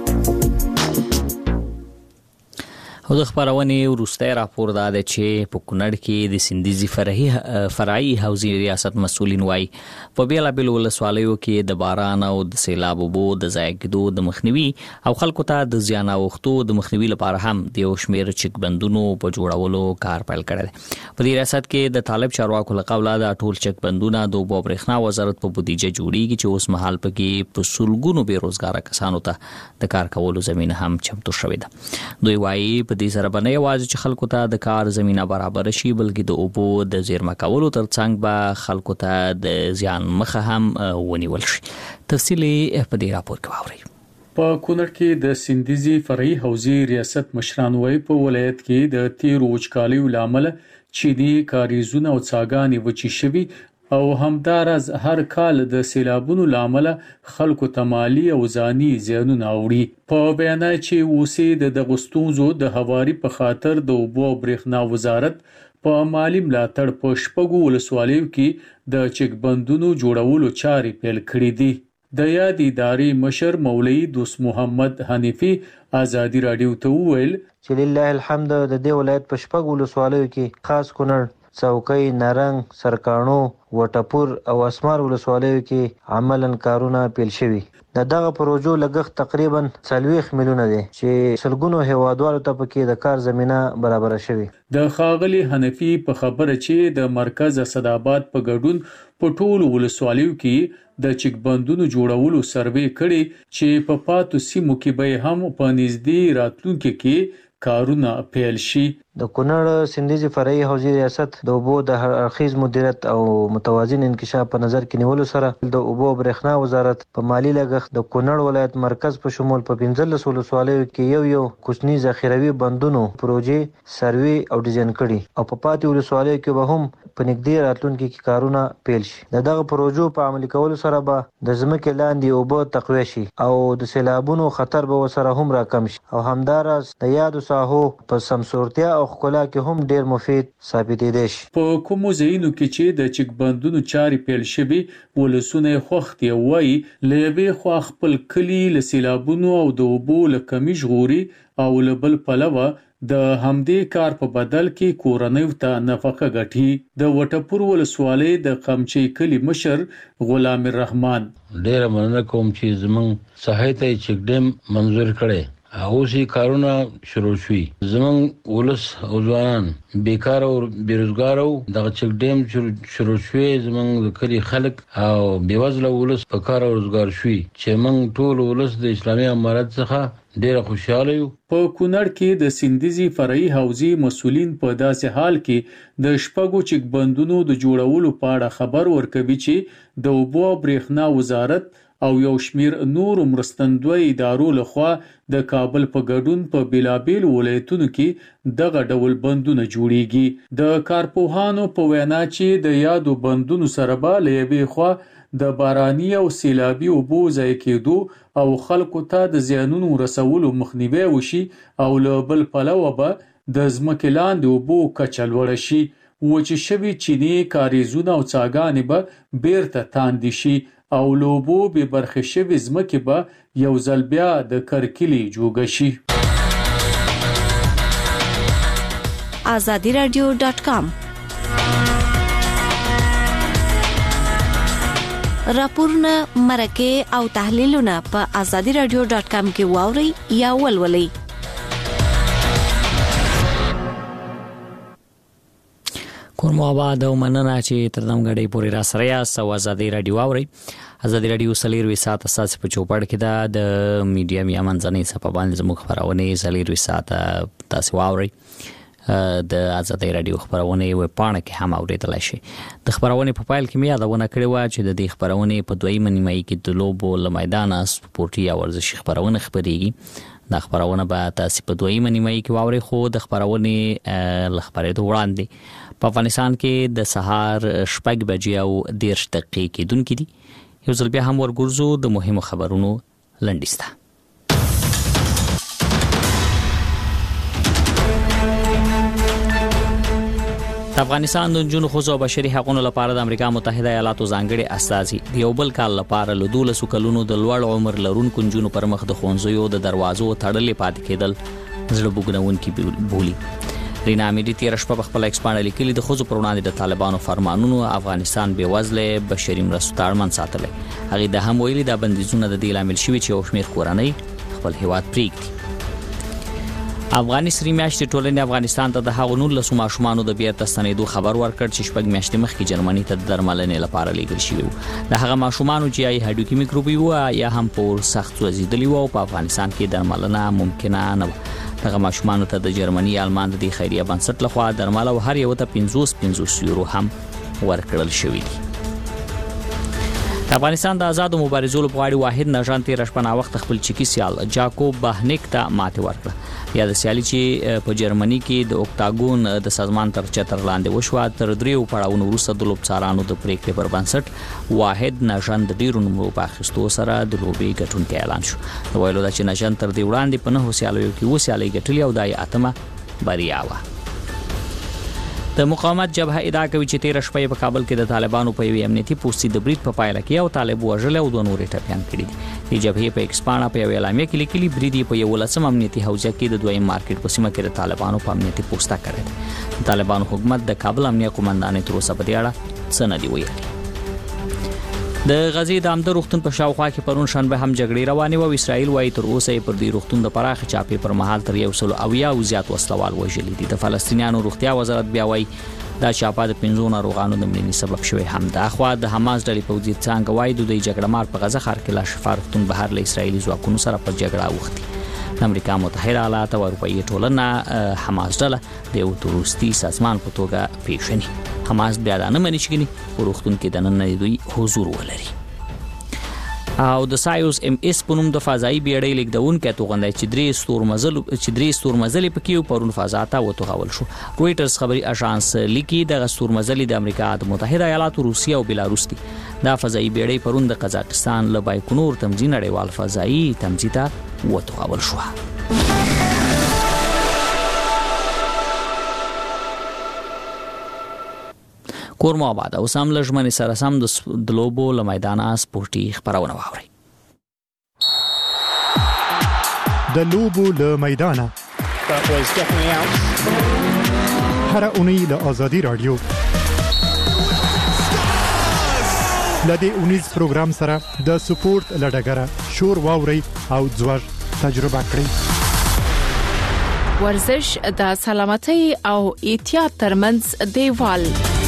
او د خبرونه ورسته راپور داده چې په کونړ کې د سندیزي فرعي حوزې ریاست مسولین وای په بیل بیل ولسوالیو کې د باران او د سیلاب وبو د ځایګدو د مخنیوي او خلکو ته د زیان اوختو د مخنیوي لپاره هم د یو شمیر چک بندونو په جوړولو کار پیل کړی په دې ریاست کې د طالب چارواکو لقوله د ټول چک بندونه د اوبو برېښنا وزارت په بودیجه جوړیږي چې اوس مهال پکې په سلګونو بیروزګار کسانو ته د کار کولو زمينه هم چمتو شوې ده. دوی وایي په دې سره باندې یوازې چې خلکو ته د کار زمينه برابر شي بلکې د اوبو د زیرمه کولو ترڅنګ به خلکو ته د زیان مخه هم ونیول شي. تفصیلی په دې راپور کې واورئ. په کونړ کې د سندیزي فرعي حوزې ریاست مشران وای په ولایت کې د تیر وچکالیو لامل چې دی کاریزونه او څاګانې وچی شوي او همدارز هر کال د سیلابونو لامل خلکو ته مالی او ځاني زیانونه اوړي. په بیان چې اوسې د غستونزو د هواري په خاطر د اوبو برېښنا وزارت په مالی ملاتړ په شپږو ولسوالیو کې د چک بندونو جوړولو چارې پیل کړې دي. د یاد ادارې مشر مولوی دوست محمد حنیفی آزادی رادیو ته وویل چې لله الحمد د دې ولایت په شپږو ولسوالیو کې خاص کونړ څوکۍ نارنګ سرکانو وټپور او اسمار ولسوالیو کې عملاً کارونه پیل شوي. دغه پروژو لګښت تقریبا 40 میلیونه دی چې سلګونو هیوادوالو ته پکې د کار زمينه برابر شوي. د خاغلی حنفي په خبره چې د مرکز اسداباد په ګډون په ټول ولسوالیو کې د چک بندونو جوړولو سروې کړي چې په پاتو سیمو کې به هم په نږدې راتلونکو کې کارونه پیل شي. د کونړ سندیزي فرعي حوزې ریاست د اوبو د هرخیز مدیریت او متوازن انکشاف په نظر کې نیولو سره د اوبو برېښنا وزارت په مالی لګښت د کونړ ولایت مرکز په شمول په 15 ولسوالیو کې یو کوچنی ذخیروي بندونو پروژې سروې او ډیزاین کړي او په پاتې ولسوالیو کې به هم په نږدې راتلونکو کې کارونه پیل شي. دغه پروژو په عملي کولو سره به د ځمکې لاندې اوبو تقویه شي او د سیلابونو خطر به وسره هم راکم شي او همدارس د یادو ساحو په سمسورتیا او خپل کې هم ډیر مفید ثابتېدل شي. په کومو ځایونو کې چې د چک بندونو چارې پیل شوي ولسونه خوختي وای لوي خو خپل کلی له سیلابونو او د اوبو له کمی ژغوري او له بل پلوه د همدې کار په بدل کې کورنۍ ته نفقه ګټي. د وټپور ولسوالۍ د قمچي کلی مشر غلام الرحمن ډیر مننه کوم چې زمون صحیح چک ډیم منظور کړي اوسې کارونه شروع شوي. زمون ولس او ځوانان بیکار او بیروزګار او د چک ډیم شروع شوي. زمون د کلی خلک او بیوزله ولس په کار او روزګار شوي چې موږ ټول ولس د اسلامي امارت څخه ډیر خوشاله یو. په کونړ کې د سندیزي فرعي حوزې مسولین په داسې حال کې د شپږو چک بندونو د جوړولو په اړه خبر ورکوي چې د اوبو برېښنا وزارت او یو شمیر نور مرستندوی ادارو لخوا د کابل په ګډون په بیلابیل ولایتونو کې دغه ډول بندونه جوړیږي. د کارپوهانو په وینا چې د یادو بندونو سره به لېوي خوا د باراني او سیلابي اوبو ځای کېدو او خلکو ته د زیانونو رسولو مخنیوي وشي او له بل پلوه به د ځمکې لاندې اوبو کچه لوړه شي. وچې شوي چینې کاریزونه او څاګانې به بیرته تاندې شي او لوبو به برخه شوي ځمکې به یو ځل بیا د کرکلي جوګه شي. azadiradio.com راپورونه مرکه او تحلیلونه په azadiradio.com کې واوري یا ولولئ. کورم آباد او مننه چې تر دم غړي پوری را سره یاست او آزادی رادیو اوري. آزادی رادیو سلیروي ساعت اساس په چوپړ کې دا د میډیا میا منځنۍ صفه باندې زموږ خبرونه سلیروي ساعت تاسو واوري. د آزادۍ رادیو خبرونه وې پاڼه کې هم اوریدلای شي. د خبرونه په فایل کې مې یادونه کړې و چې د دې خبرونه په دویمه نیمایي کې د لوبو له میدانه سپورتي او ورزشي خبرونه خبريږي. دا خبرونه به تاسو په دویمه نیمایي کې واوري، خو د خبرونه لخبرې وړاندې په افغانستان کې د سهار 6 بجې او 10 دقیقې کې دونکې دي. یو ځل بیا هم ورګورځو د مهمو خبرونو لنډیسته. د افغانستان د جنوب خوځو بشري حقوقو لپاره د امریکا متحده ایالاتو ځانګړي استازي د یو بل کال لپاره له 12 کلونو د لوړ عمر لرونکو جنونو پر مخ د ښوونځیو د دروازو تړلې پاتې کېدل زړه بوګنونکي بولی. رینا امیری تیر شپه په خپل ایکس باندې لیکلي د خوځو پر وړاندې د طالبانو فرمانونو افغانستان بې وزله بشري مرستو تړمن ساتل. هغه د هم ویلي د بندیزونو د دې لامل شوی چې او شمیر کورنۍ خپل هیواد پریږدي. افغاني سری میاشتې ټولنې افغانستان ته د هغو 19 ماشومانو د بیرته ستنېدو خبر ورکړ چې شپږ میاشتې مخکې جرمني ته د درملنې لپاره لیږل شوي وو. د هغه ماشومانو چې یا هډوکي میکروبي وو یا هم په سخت سوځېدلي وو په افغانستان کې درملنه ممکنه نه وه. هغه ماشومانو ته د جرمني آلمان د خیریه بنسټ لخوا درمل او هر یو ته 50 یورو هم ورکړل شوي دي. افغانستان د آزادو مبارزو لپاره واحد نژان تیر شپه وخت خپل چکی سیال جاکوب باهنیک ته ماته ورکړه. یا د سیالي چې په جرمني کې د اوکتاګون د سازمان تر چتر لاندې وشو تر دریو پړاوونو وروسته د لوبڅارانو د پریکړې پر بنسټ واحد نژان د ډیرو نمرو په اخیستو سره د لوبي ګټونکي اعلان شو. نو ویلو دا چې نژان تر دې وړاندې په 9 سیالیو کې وسیالي ګټلې او دای اتمه بریا و. د مقاومت جبهه ادعا کوي چې 13 شپې په کابل کې د طالبانو په یو امنیتي پوسټي د بریټ په پایله کې او طالب وژل او دوه نورې ټپيان کړي دي. د جبهه په ایکسپانا په اعلامیه کې لیکلي بریډي په یو لسم امنیتي حوزه کې د دویم مارکیټ په سیمه کې د طالبانو په امنیتي پوسټه کړی دی. طالبانو حکومت د کابل امنیه قومندان تر اوسه په دې اړه څه نه دی ویلي. د غزې د عمده روغتون په شاوخوا کې پرون شنبه هم جګړې روانې وو. اسرائیل وايي تر اوسه پر دې روغتون د پراخ چاپې پر مهال تر 100 او زیات وسلوال وژلي دي. د فلسطینیانو روغتیا وزارت بیا وايي دا چاپه د 50 ناروغانو د مړینې سبب شوی هم ده. خو د حماس ډلې پوځي څنګه وايي د جګړه مار په غزه ښار کې لا شفارتون بهر له اسرایلی ځواکونو سره په جګړه وختي. امریکا متحده ایالات او اروپایي ټولنه حماس ډله د یو تروریستي سازمان په توګه پیژني. حماس بیا نه مني چې ورختون کې د نن دوی حضور ولري. او د سایوس ام اس په نوم د فضایي بیړۍ لیکدونکو توغندای چې درې ستورمزلې پکې پرون فضا ته وتوغول شو. رويټرز خبري اژانس لیکي د ستورمزلې د امریکا متحده ایالاتو روسیه او بلاروس دي. دا فضایي بیړۍ پرون د قزاقستان له بایکونور تمځي نړیوال فضایي تمځي ته وتوغول شو. کورما آباد او سم لجمن سره سم د لوبو له میدانه سپورتي خبرونه واوري. د لوبو له میدانه هر اونۍ له آزادي رادیو لدې اونیز پروګرام سره د سپورت لډګره شور واوري او ځوړ تجربه کړئ. ورزش د سلامتۍ او احتیاط ترمنځ دیوال.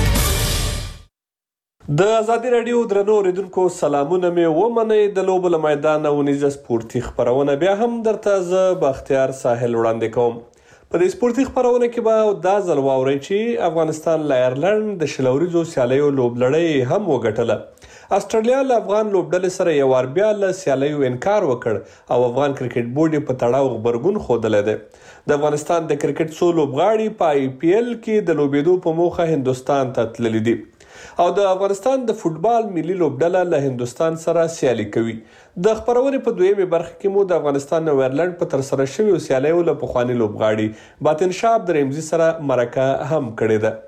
د آزادي رادیو درنو اوریدونکو سلامونه مې ومنئ. د لوبو له میدانه ونیزه سپورتي خبرونه بیا هم درته زه بختیار ساحل وړاندې کوم. په دې سپورتي خبرونه کې به دا ځل واورئ چې افغانستان له ایرلند د شلوریزو سیالیو لوبلړۍ هم وګټله. استرالیا له افغان لوبډلې سره یو وار بیا له سیالیو انکار وکړ او افغان کرکټ بورډ په تړاو غبرګون ښودلی دی. د افغانستان د کرکټ څو لوبغاړي په IPL کې د لوبېدو په موخه هندوستان ته تللي دي او د افغانستان د فوټبال ملي لوبډله له هندوستان سره سیالي کوي. د خبرونې په دویمه برخه کې مو د افغانستان او ایرلند په تر سره شویو سیالیو له پخواني لوبغاړي باطن شاه عبدالرحمزي سره مرکه هم کړې ده.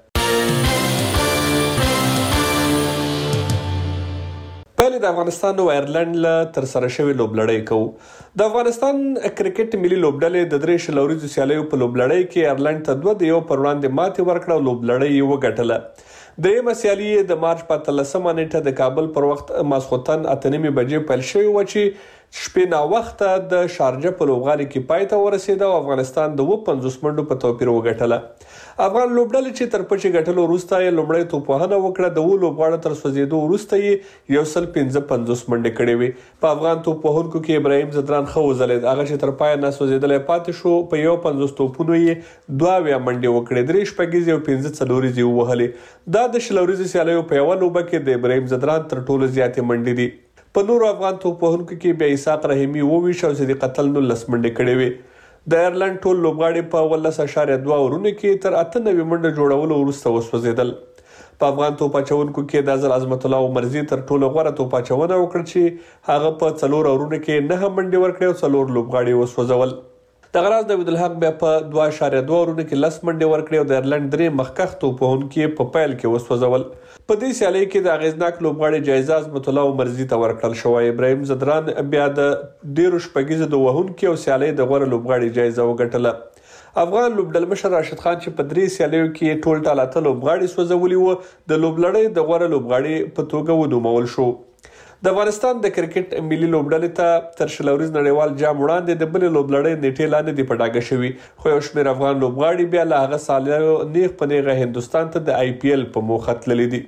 پهلې د افغانستان او ایرلند له تر سره شوی لوبلړۍ کوو. د افغانستان کرکټ ملي لوبډلې د 3 شلوریزو سیالیو په لوبلړۍ کې ایرلند ته 2-1 پر وړاندې ماتې ورکړه او لوبلړۍ یې وګټله. درېیمه سیالي د مارچ په 13 نیټه د کابل پر وخت ماسخوتن 8:30 بجې پیل شوې و چې شپې ناوخته د شارجه په لوبغالي کې پای ته ورسېده او افغانستان د 50 منډو په توپیر وګټله. افغان لوبډلې چې تر پچې ګټلو وروسته یې لومړی توپوهنه وکړه، د 2 لوبغاړو تر سوځېدو وروسته یې 155 منډې کړې وې. په افغان توپوهونکو کې ابراهیم ځدران ښه وځلېد، هغه چې تر پایه ناسوځېدلی پاتې شو. په 51 توپونو یې 2 منډې وکړې، 3 شپږیزې او 5 څلوریزې ووهلې. دا د شلوریزې سیالیو په یوه لوبه کې د ابراهیم ځدران تر ټولو زیاتې منډې دي. په نورو افغان توپوهونکو کې بیا اسحاق رحیمي 22 او صدیق اتل 19 منډې کړې وې. د ایرلند ټول لوبغاړي په 18.2 اورونو کې تر 98 منډه جوړولو وروسته وسوځېدل. په افغان توپ اچونکو کې د ځل عظمت الله عمرزي تر ټولو غوره توپ اچونه وکړه چې هغه په 4 اورونو کې 9 منډې ورکړې او 4 لوبغاړي وسوځول. دغه راز د عبدالحق بیا په 2.2 اورونو کې 10 منډې ورکړې او د ایرلند 3 مخکښ توپوهونکي په پیل کې وسوځول. په دې سیالۍ کې د اغیزناک لوبغاړي جایزه عظمت الله عمرزي ته ورکړل شوې. ابراهیم ځدران بیا د 13 شپږیزې د وهونکي او سیالۍ د غوره لوبغاړي جایزه وګټله. افغان لوبډلمشر راشد خان چې په 3 سیالیو کې ټول ټالاته لوبغاړي سوځولي وو، د لوبلړۍ د غوره لوبغاړي په توګه ونومول شو. د افغانستان د کرکټ ملي لوبډلې ته تر شلوریز نړیوال جام وړاندې د بلې لوبلړۍ نیټې لاندې دي په ډاګه شوي، خو یو شمېر افغان لوبغاړي بیا له هغه سالیو نیغ په نیغه هندوستان ته د IPL په موخه تللي دي.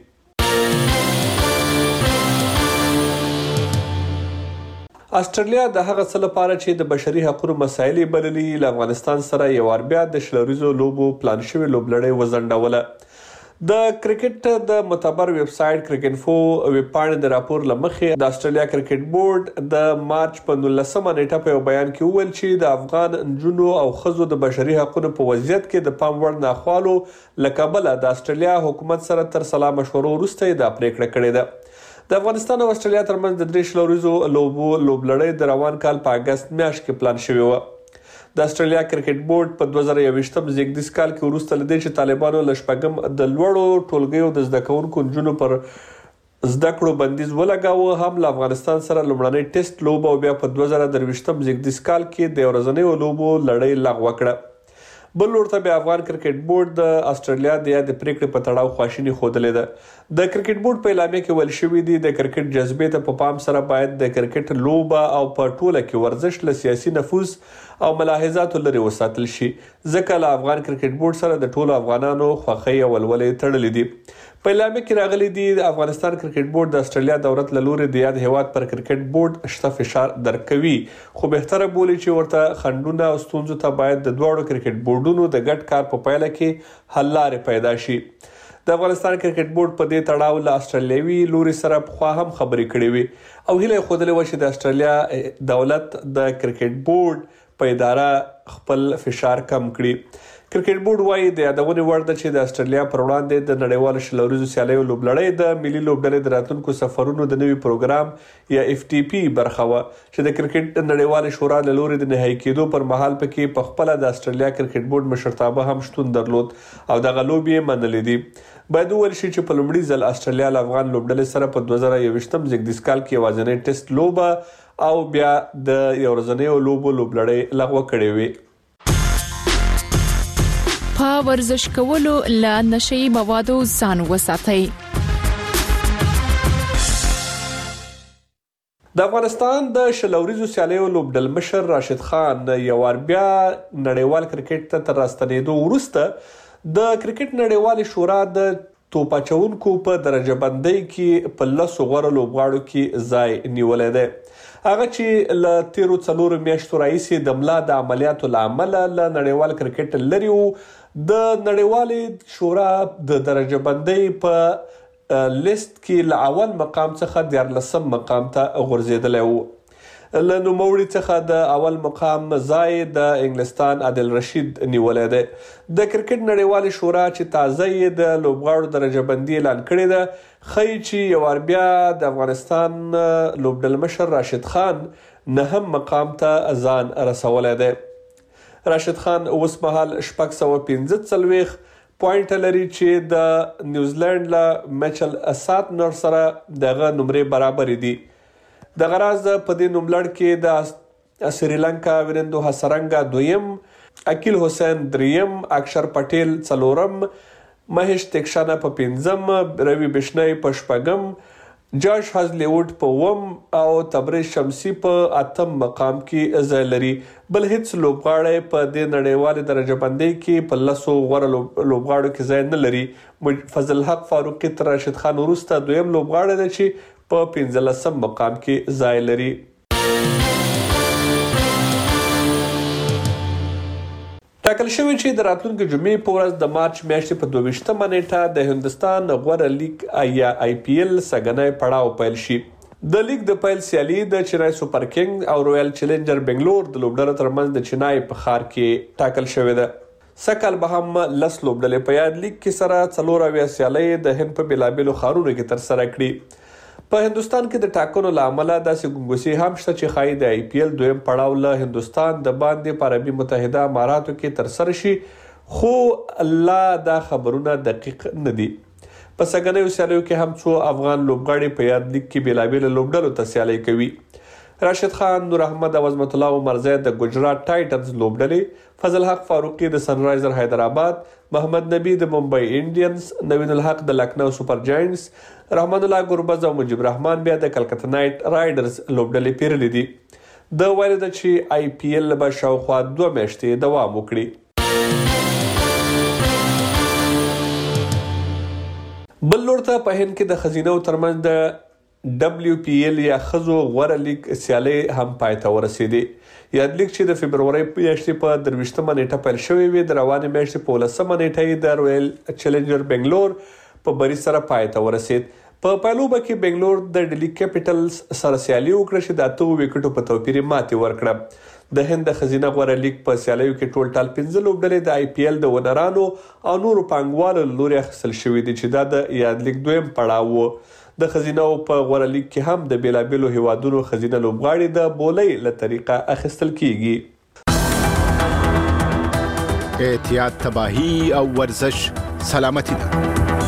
استرالیا د هغه څه لپاره چې د بشري حقوقو مسایل بللي له افغانستان سره یو وار بیا د شلوریزو لوبو پلان شوی لوبلړۍ وځنډوله. د کرکټ د معتبر ویب سایټ کرکټفو ویب پاڼې د راپور لمخې د استرالیا کرکټ بورډ د مارچ په 19مه نیټه په یو بیان کې وویل چې د افغان نجونو او ښځو د بشري حقوقو په وضعیت کې د پام وړ ناخوالو له کبله د استرالیا حکومت سره تر سلا مشورو وروسته دا پریکړه کړې ده. د افغانستان او استرالیا ترمنځ د 3 شلوریزو لوبلړۍ د روان کال په اگست میاشت کې پلان شوې وه. د استرالیا کرکټ بورډ په 2021 زیږدیز کال کې وروسته له دې چې طالبانو له شپږم د لوړو ټولګیو د زده کوونکو نجونو پر زده کړو بندیز ولګاوه، هم له افغانستان سره لومړنۍ ټیسټ لوبه او بیا په 2023 زیږدیز کال کې د ورځنیو لوبو لړۍ لغوه کړه. بل لور ته بیا افغان کرکټ بورډ د استرالیا د یاد پریکړې په تړاو خواشیني ښودلې ده. د کرکټ بورډ په اعلامیه کې ویل شوي دي د کرکټ جذبې ته په پام سره باید د کرکټ لوبه او په ټوله کې ورزش له سیاسي نفوذ او ملاحظاتو لري وساتل شي، ځکه له افغان کرکټ بورډ سره د ټولو افغانانو خوښۍ او ولولې تړلې دي. په اعلامیه کې راغلي دي د افغانستان کرکټ بورډ د استرالیا دولت له لوري د یاد هیواد پر کرکټ بورډ شته فشار درکوي، خو بهتره بولي چې ورته خنډونه او ستونزو ته باید د دواړو کرکټ بورډونو د ګډ کار په پایله کې حل لارې پیدا شي. د افغانستان کرکټ بورډ په دې تړاو له استرالیوي لوري سره پخوا هم خبرې کړې وي او هیله ښودلې وه چې د استرالیا دولت د کرکټ بورډ په اداره خپل فشار کم کړي. کرکټ بورډ وایي د یادونې وړ ده چې د استرالیا پر وړاندې د نړیوالو شلوریزو سیالیو لوبلړۍ د ملي لوبډلې د راتلونکو سفرونو د نوي پروګرام یا FTP برخه وه چې د کرکټ نړیوالې شورا له لوري د نهایي کېدو پر مهال پکې په خپله د استرالیا کرکټ بورډ مشرتابه هم شتون درلود او دغه لوبې یې منلې دي. باید وویل شي چې په لومړي ځل استرالیا له افغان لوبډلې سره په 2021 زیږدیز کال کې یوازینۍ ټیسټ لوبه او بیا د یو ورځنیو لوبو لوبلړۍ لغوه کړې وې. په ورزش کولو له نشي موادو ځان وساتئ. د افغانستان د شلوریزو سیالیو لوبډلمشر راشد خان یو وار بیا نړیوال کرکټ ته تر راستنېدو وروسته د کرکټ نړیوالې شورا د توپ اچونکو په درجه بندۍ کې په 10 غوره لوبغاړو کې ځای نیولی دی. هغه چې له تیرو 4 میاشتو راهیسې د ملا د عملیاتو له امله له نړیوال کرکټ لرې وو، د نړیوالې شورا د درجه بندۍ په لیست کې له اول مقام څخه 14 مقام ته غورځېدلی وو. له نوموړي څخه د اول مقام ځای د انګلستان عادل رشید نیولی دی. د کرکټ نړیوالې شورا چې تازه یې د لوبغاړو درجه بندي اعلان کړې ده ښایي چې یو وار بیا د افغانستان لوبډلمشر راشد خان 9 مقام ته ځان رسولی دی. راشد خان اوس مهال 645 پوینټ لري چې د نیوزیلند له میچل ساتنر سره دغه نمرې برابر دي. د غراز په دې نوملړ کې د سریلانکا ویرندو حسرنګا دویم، اکیل حسین دریم، اکشر پټیل څلورم، مهیش تکشانا په 5م، روی بشنای په 6م، جاش هازلیوډ په 1 او تبریز شمسی په 8 مقام کې ځای لري. بل هیڅ لوبغاړی په دې نړیوال درجه بندۍ کې په 10 غوره لوبغاړو کې ځای نه لري. فضل حق فاروقي تر راشد خان وروسته دویم لوبغاړی دی چې په 15 مقام کې ځای لري. ټاکل شوی چې د راتلونکي جمعې په ورځ د مارچ میاشتې په 22مه نیټه د هندستان غوره لیګ یا IPL سږنی پړاو پیل شي. د لیګ د پیل سیالي د چنای سوپر کینګ او رویال چیلنجر بنگلور د لوبډلو ترمنځ د چنای په ښار کې ټاکل شوې ده. سکهال به هم 10 لوبډلې په یاد لیګ کې سره 4 سیالۍ د هند په بېلابېلو ښارونو کې ترسره کړي. په هندستان کې د ټاکنو له امله داسې ګنګوسې هم شته چې ښایي د IPL دویم پړاو له هندستان د باندې په عربي متحده اماراتو کې ترسره شي، خو لا دا خبرونه دقیق نه دي. په سږنیو سیالیو کې هم څو افغان لوبغاړي په یاد لیګ کې بېلابېلو لوبډلو ته سیالۍ کوي. راشد خان، نور احمد او عظمت الله عمرزی د ګجرات ټایټنز لوبډلې، فضل حق فاروقي د سنرایزر حیدرآباد، محمد نبی د ممبئی انډینز، نوین الحق د لکنو سپر جاینټس، رحمان الله ګربز او مجيب رحمان بیا د کلکته نایټ رایډرز لوبډلې پیرلې دي. د ویل د چې IPL به شاوخوا 2 میاشتې دوام وکړي. بل لور ته په هند کې د خزینو ترمنځ د WPL یا خزو غوره لیګ سیالۍ هم پای ته ورسېدې. یاد لیګ چې د فبرورۍ میاشتې په 23مه نیټه پیل شوی وي، د روانې میاشتې په 19مه نیټه د رویل چیلنجر بنگلور په بری سره پای ته ورسېد. په پایلوبه کې بنگلور د ډیلی کیپټلز سره سیالي وکړه چې د 8 وکټو په توپیر ماتې ورکړه. د هند د خزینه غوره لیګ په سیالیو کې ټول ټال 15 لوبډلې د IPL د ونرانو او نورو پانګوالو لوري اخیستل شوې دي چې دا د یاد لیګ دویم پړاو و. د خزینه په غوره لیګ کې هم د بیلابیلو هیوادونو خزینه لوبغاړي د بولۍ له طریقه اخیستل کیږي. احتیاط، تباہی او ورزش سلامتی ده.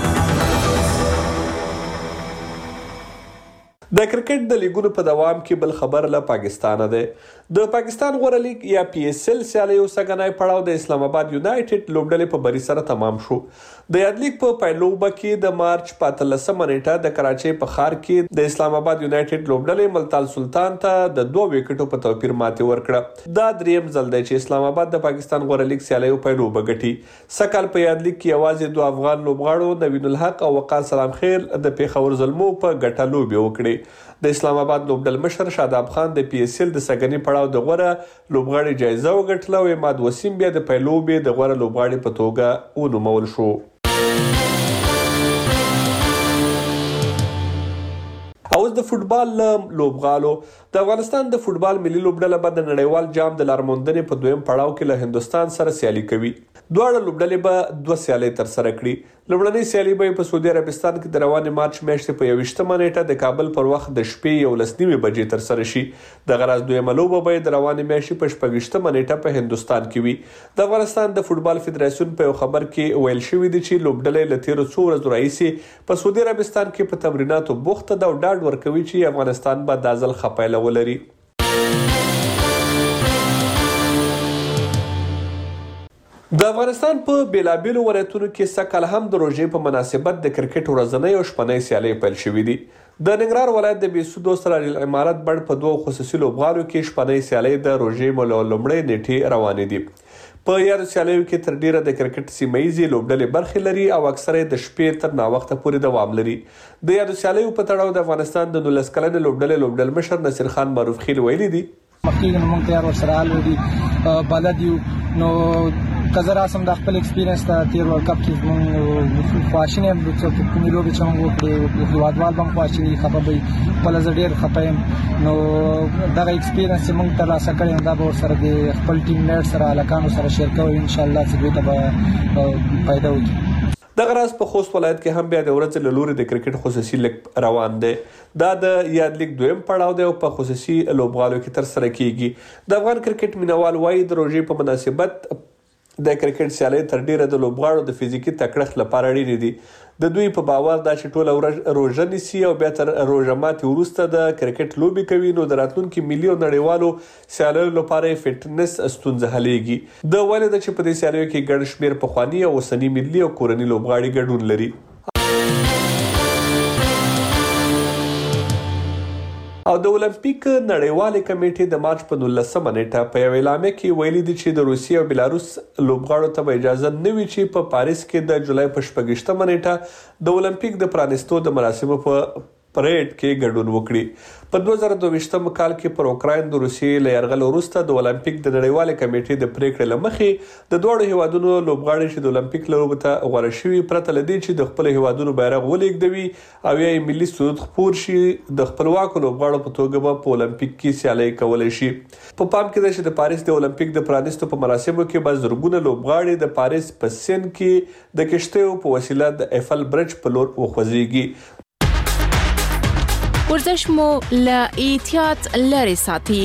د کرکټ د لیګونو په دوام کې بل خبر له پاکستانه ده. د پاکستان غوره لیګ یا PSL سیالیو سږنی پړاو د اسلام آباد یونایټډ لوبډلې په بری سره تمام شو. د یاد لیګ په پایلوبه کې د مارچ په 13مه نیټه د کراچۍ په ښار کې د اسلام آباد یونایټډ لوبډلې ملتان سلطان ته د 2 وکټو په توپیر ماتې ورکړه. دا دریم ځل دی چې اسلام آباد د پاکستان غوره لیګ سیالیو پایلوبه ګټي. سکهال په یاد لیګ کې یوازې 2 افغان لوبغاړو نوین الحق او وقار سلام خیر د پیښور زلمو په ګټه لوبې وکړې. د اسلام آباد لوبډل مشر شاداب خان د PSL د سږني پړاو د غوره لوبغاړي جایزه وګټله او اماد وسیم بیا د پایلوبې د غوره لوبغاړي په توګه ونومول شو. اوس د فوتبال لوبغالو د افغانستان د فوتبال ملي لوبډله به د نړیوال جام د لارموندنې په دویم پړاو کې له هندستان سره سیالي کوي. دواړه لوبډلې به 2 سیالۍ ترسره کړي. لومړنۍ سیالي به په سعودي عربستان کې د روانې مارچ میاشتې په 21مه نیټه د کابل پر وخت د شپې 11:30 بجې ترسره شي. دغه راز دویمه لوبه به د روانې میاشتې په 26مه نیټه په هندستان کې وي. د افغانستان د فوتبال فدراسیون په یو خبر کې ویل شوی دی چې لوبډلې له تیرو څو ورځو راهیسې په سعودي عربستان کې په تمریناتو بوخته ده او ډاډ ورکوي چې افغانستان به دا ځل ښه پایله ولري. د افغانستان په بیلابیلو ولایتونو کې سږکال هم د روژې په مناسبت د کرکټ ورځنۍ او شپنۍ سیالۍ پیل شوې دي. د ننګرهار ولایت د بیسودو سراج العمارت بڼ په 2 خصوصي لوبغالو کې شپنۍ سیالۍ د روژې لومړۍ نیټې روانې دي. په یادو سیالیو کې تر ډیره د کرکټ سیمه‌یزې لوبډلې برخې لري او اکثره د شپې تر ناوخته پورې دوام لري. د یادو سیالیو په تړاو د افغانستان د 19 کلنې لوبډلې لوبډل مشر نصیر خان معروف خیل ویلي دي مخکې موږ تیار ورسره الودي بلد یو نو کزر اسم د خپل ایکسپیرینس ته تیر ورلد کپ کې موږ خواشینې هم د کومې لوبې چې موږ وکړې هیوادوال به هم خواشیني خفه به خپله زه ډېر خفه یم. نو دغه ایکسپیرینس چې موږ ترلاسه کړی نو دا به ورسره د خپل ټیم میټ سره هلکانو سره شیر کوو انشاءالله چې دوی ته به فایده وکړي. دغه راز په خوست ولایت کې هم بیا د ورځې له لوري د کرکټ خصوصي لیګ روان دی. دا د یاد لیګ دویم پړاو دی او په خصوصي لوبغالو کې ترسره کیږي. د افغان کرکټ مینوال وایي د روژې په مناسبت د کرکټ سیالۍ تر ډیره د لوبغاړو د فزیکي تکړښت لپاره اړینې دي. د دوی په باور دا چې ټوله ورځ روژه نیسي او بیا تر روژه ماتې وروسته د کرکټ لوبې کوي نو د راتلونکي ملي او نړیوالو سیالیو لپاره فټنس ستونزه حلیږي. د ویل ده چې په دې سیالیو کې ګڼ شمېر پخواني او اوسني ملي او کورني لوبغاړي ګډون لري. او د اولمپیک نړیوالې کمیټې د مارچ په 19 نیټه په یو اعلامیه کې ویلي دي چې د روسیې او بلاروس لوبغاړو ته اجازه نه وي چې په پاریس کې د جولای په 28 نیټه د اولمپیک د پرانیستو د مراسمو په پریډ کې ګډون وکړي. په 2022 کال کې پر اوکراین د روسیې له یرغل وروسته د اولمپیک د نړیوالې کمیټې د پریکړې لمخې د دوه هیوادونو لوبغاړي چې د اولمپیک لوبو ته غوړه شوي پرته لدی چې د خپل هیوادونو بیرغ ولېږدوي او یا ملي سرود خپور شي د خپلواکو لوبغاړو په توګه په اولمپیک کې سیالي کولای شي. په پام کې ده چې د پاریس د اولمپیک د پرانیستو په مراسمو کې به زرګونه لوبغاړي د پاریس په سین کې د کشتیو په وسیله د ایفل برج په لور وخوځيږي. ورزش مو له احتیاط لري ساتي.